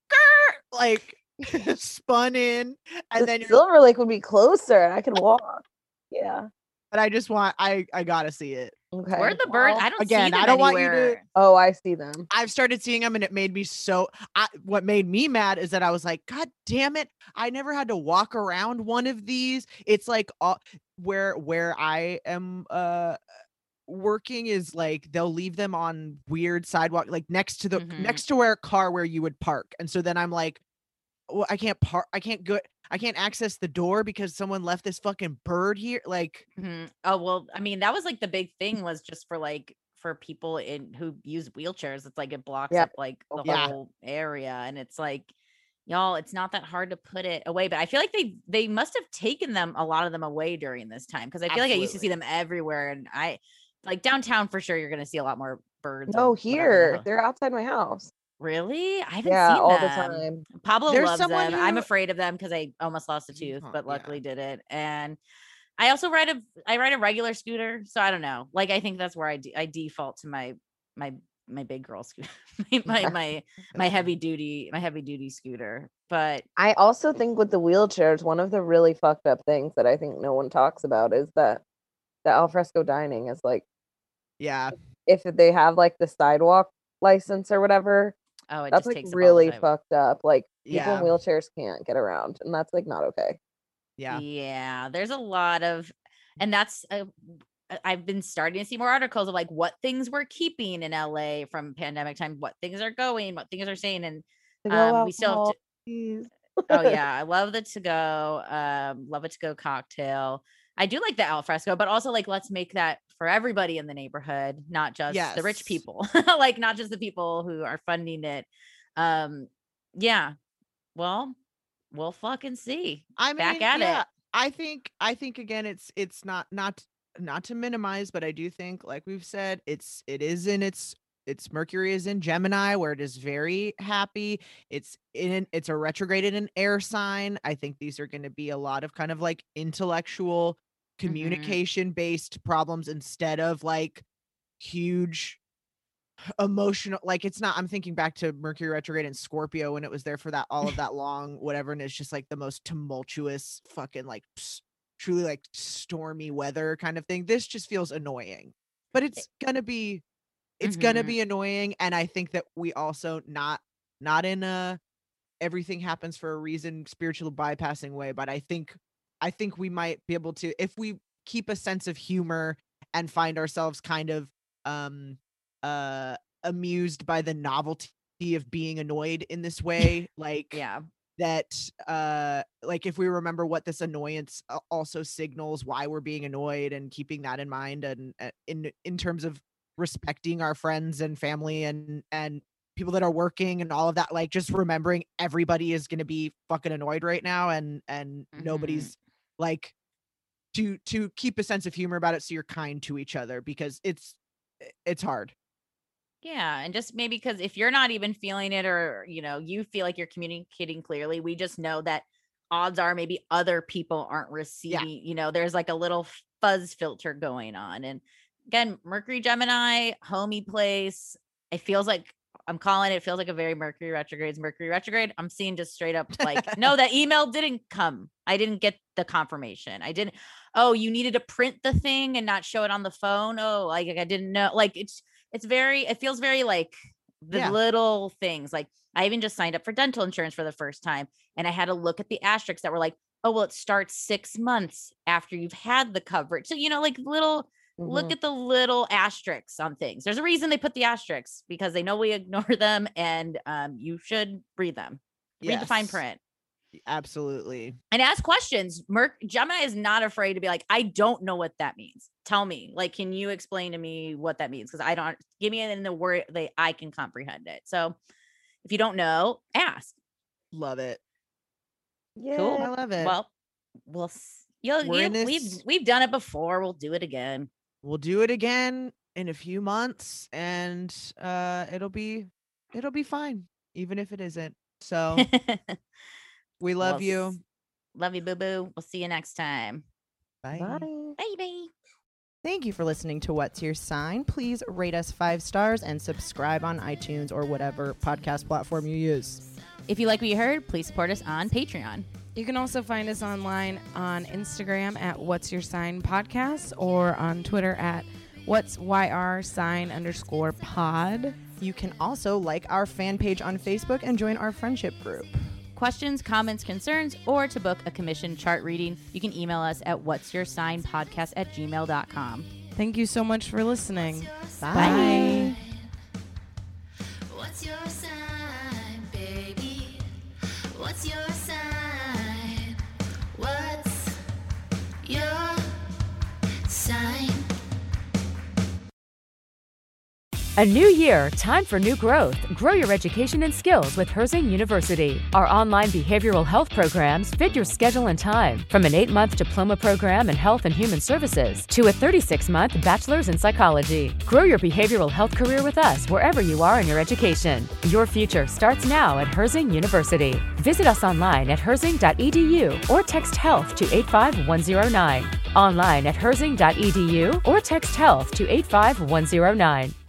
Speaker 6: like spun in, and
Speaker 5: the
Speaker 6: then you're.
Speaker 5: Silver Lake would be closer and I could walk. Yeah.
Speaker 6: But I just want I I gotta see it.
Speaker 5: Okay.
Speaker 7: where are the birds?
Speaker 5: well,
Speaker 7: I don't
Speaker 6: again,
Speaker 7: see them
Speaker 6: I don't want you to-
Speaker 7: anywhere.
Speaker 5: Oh, I see them.
Speaker 6: I've started seeing them and it made me so I what made me mad is that I was like, God damn it, I never had to walk around one of these. It's like all where where I am uh working is like they'll leave them on weird sidewalk, like next to the
Speaker 7: Mhm.
Speaker 6: next to where a car where you would park. And so then I'm like, well, I can't park, I can't go, I can't access the door because someone left this fucking bird here. Like,
Speaker 7: Mhm. Oh well, I mean that was like the big thing was just for like for people in who use wheelchairs. It's like it blocks
Speaker 5: Yeah.
Speaker 7: up like the
Speaker 6: Yeah.
Speaker 7: whole area, and it's like y'all, it's not that hard to put it away. But I feel like they they must have taken them a lot of them away during this time, because I feel like I used to see them everywhere, and I like downtown for sure. You're gonna see a lot more birds.
Speaker 5: No,
Speaker 7: and whatever the
Speaker 5: here.
Speaker 7: hell.
Speaker 5: They're outside my house.
Speaker 7: Really? I haven't
Speaker 5: Yeah,
Speaker 7: seen
Speaker 5: all the
Speaker 7: them.
Speaker 5: time.
Speaker 7: Pablo
Speaker 6: There's
Speaker 7: loves
Speaker 6: someone
Speaker 7: them. I'm
Speaker 6: who-
Speaker 7: afraid of them because I almost lost a tooth,
Speaker 6: Huh,
Speaker 7: but
Speaker 6: yeah.
Speaker 7: luckily didn't. And I also ride a I ride a regular scooter, so I don't know. Like I think that's where I de- I default to my my my big girl scooter, my my my, my heavy duty my heavy duty scooter. But
Speaker 5: I also think with the wheelchairs, one of the really fucked up things that I think no one talks about is that the alfresco dining is like,
Speaker 6: Yeah.
Speaker 5: if they have like the sidewalk license or whatever,
Speaker 7: oh, it
Speaker 5: that's
Speaker 7: just
Speaker 5: like
Speaker 7: takes up all the
Speaker 5: really
Speaker 7: time.
Speaker 5: fucked up. Like people
Speaker 6: Yeah.
Speaker 5: in wheelchairs can't get around, and that's like not okay.
Speaker 6: Yeah.
Speaker 7: Yeah, there's a lot of, and that's uh, I've been starting to see more articles of like what things we're keeping in L A from pandemic time, what things are going, what things are saying, and
Speaker 5: To go
Speaker 7: um, we still have
Speaker 5: alcohol,
Speaker 7: to,
Speaker 5: please.
Speaker 7: oh yeah, I love the to go, um, love a to go cocktail. I do like the al fresco, but also like let's make that for everybody in the neighborhood, not just the rich
Speaker 6: Yes.
Speaker 7: people, like not just the people who are funding it. Um, yeah, well, we'll fucking see.
Speaker 6: I mean,
Speaker 7: Back at
Speaker 6: yeah,
Speaker 7: it.
Speaker 6: I think I think again it's it's not not not to minimize, but I do think, like we've said, it's it is in its it's Mercury is in Gemini, where it is very happy. It's in it's a retrograded in air sign. I think these are going to be a lot of kind of like intellectual communication based problems instead of like huge emotional, like it's not, I'm thinking back to Mercury retrograde in Scorpio when it was there for that all of that long whatever, and it's just like the most tumultuous fucking like ps- truly like stormy weather kind of thing. This just feels annoying, but it's gonna be it's gonna
Speaker 7: Mhm.
Speaker 6: be annoying. And I think that we also not not in a everything happens for a reason spiritual bypassing way, but I think I think we might be able to, if we keep a sense of humor and find ourselves kind of um uh amused by the novelty of being annoyed in this way, like
Speaker 7: Yeah.
Speaker 6: that uh like if we remember what this annoyance a- also signals, why we're being annoyed, and keeping that in mind, and uh, in in terms of respecting our friends and family and and people that are working and all of that, like just remembering everybody is going to be fucking annoyed right now, and and
Speaker 7: Mhm.
Speaker 6: nobody's like to to keep a sense of humor about it, so you're kind to each other, because it's it's hard.
Speaker 7: Yeah, and just maybe because if you're not even feeling it, or you know, you feel like you're communicating clearly, we just know that odds are maybe other people aren't receiving, you know, there's like a little fuzz filter going on. And again, Mercury Gemini, homey place. It feels like I'm calling it, it feels like a very Mercury retrograde. Mercury retrograde. I'm seeing just straight up like, no, that email didn't come. I didn't get the confirmation. I didn't. Oh, you needed to print the thing and not show it on the phone. Oh, like I didn't know. Like it's it's very, it feels very like the
Speaker 6: Yeah.
Speaker 7: little things. Like I even just signed up for dental insurance for the first time, and I had to look at the asterisks that were like, oh, well, it starts six months after you've had the coverage. So, you know, like little, look
Speaker 5: Mhm.
Speaker 7: at the little asterisks on things. There's a reason they put the asterisks, because they know we ignore them, and um, you should read them. Read the fine
Speaker 6: Yes.
Speaker 7: print
Speaker 6: Absolutely.
Speaker 7: and ask questions. Merc Gemini is not afraid to be like, I don't know what that means. Tell me, like, can you explain to me what that means? Because I don't, give me it in the word that I can comprehend it. So if you don't know, ask.
Speaker 6: Love it.
Speaker 5: Yeah.
Speaker 6: I love it.
Speaker 7: Well, we'll s- you'll,
Speaker 6: We're
Speaker 7: you,
Speaker 6: in
Speaker 7: we've
Speaker 6: this-
Speaker 7: we've done it before. We'll do it again.
Speaker 6: We'll do it again in a few months, and uh it'll be it'll be fine, even if it isn't. So we love
Speaker 7: Well,
Speaker 6: you.
Speaker 7: s- Love you, boo boo. We'll see you next time.
Speaker 6: Bye.
Speaker 5: Bye.
Speaker 7: Baby.
Speaker 1: Thank you for listening to What's Your Sign. Please rate us five stars and subscribe on iTunes or whatever podcast platform you use.
Speaker 3: If you like what you heard, please support us on Patreon.
Speaker 2: You can also find us online on Instagram at What's Your Sign Podcast, or on Twitter at What's Y R Sign underscore pod.
Speaker 1: You can also like our fan page on Facebook and join our friendship group.
Speaker 3: Questions, comments, concerns, or to book a commission chart reading, you can email us at what's your sign podcast at gmail dot com.
Speaker 2: Thank you so much for listening.
Speaker 1: Bye.
Speaker 4: What's your sign, baby? What's your sign? What's your sign?
Speaker 8: A new year, time for new growth. Grow your education and skills with Herzing University. Our online behavioral health programs fit your schedule and time. From an eight-month diploma program in health and human services to a thirty-six month bachelor's in psychology. Grow your behavioral health career with us wherever you are in your education. Your future starts now at Herzing University. Visit us online at herzing dot e d u or text health to eight five one zero nine. Online at herzing dot e d u or text health to eight five one zero nine.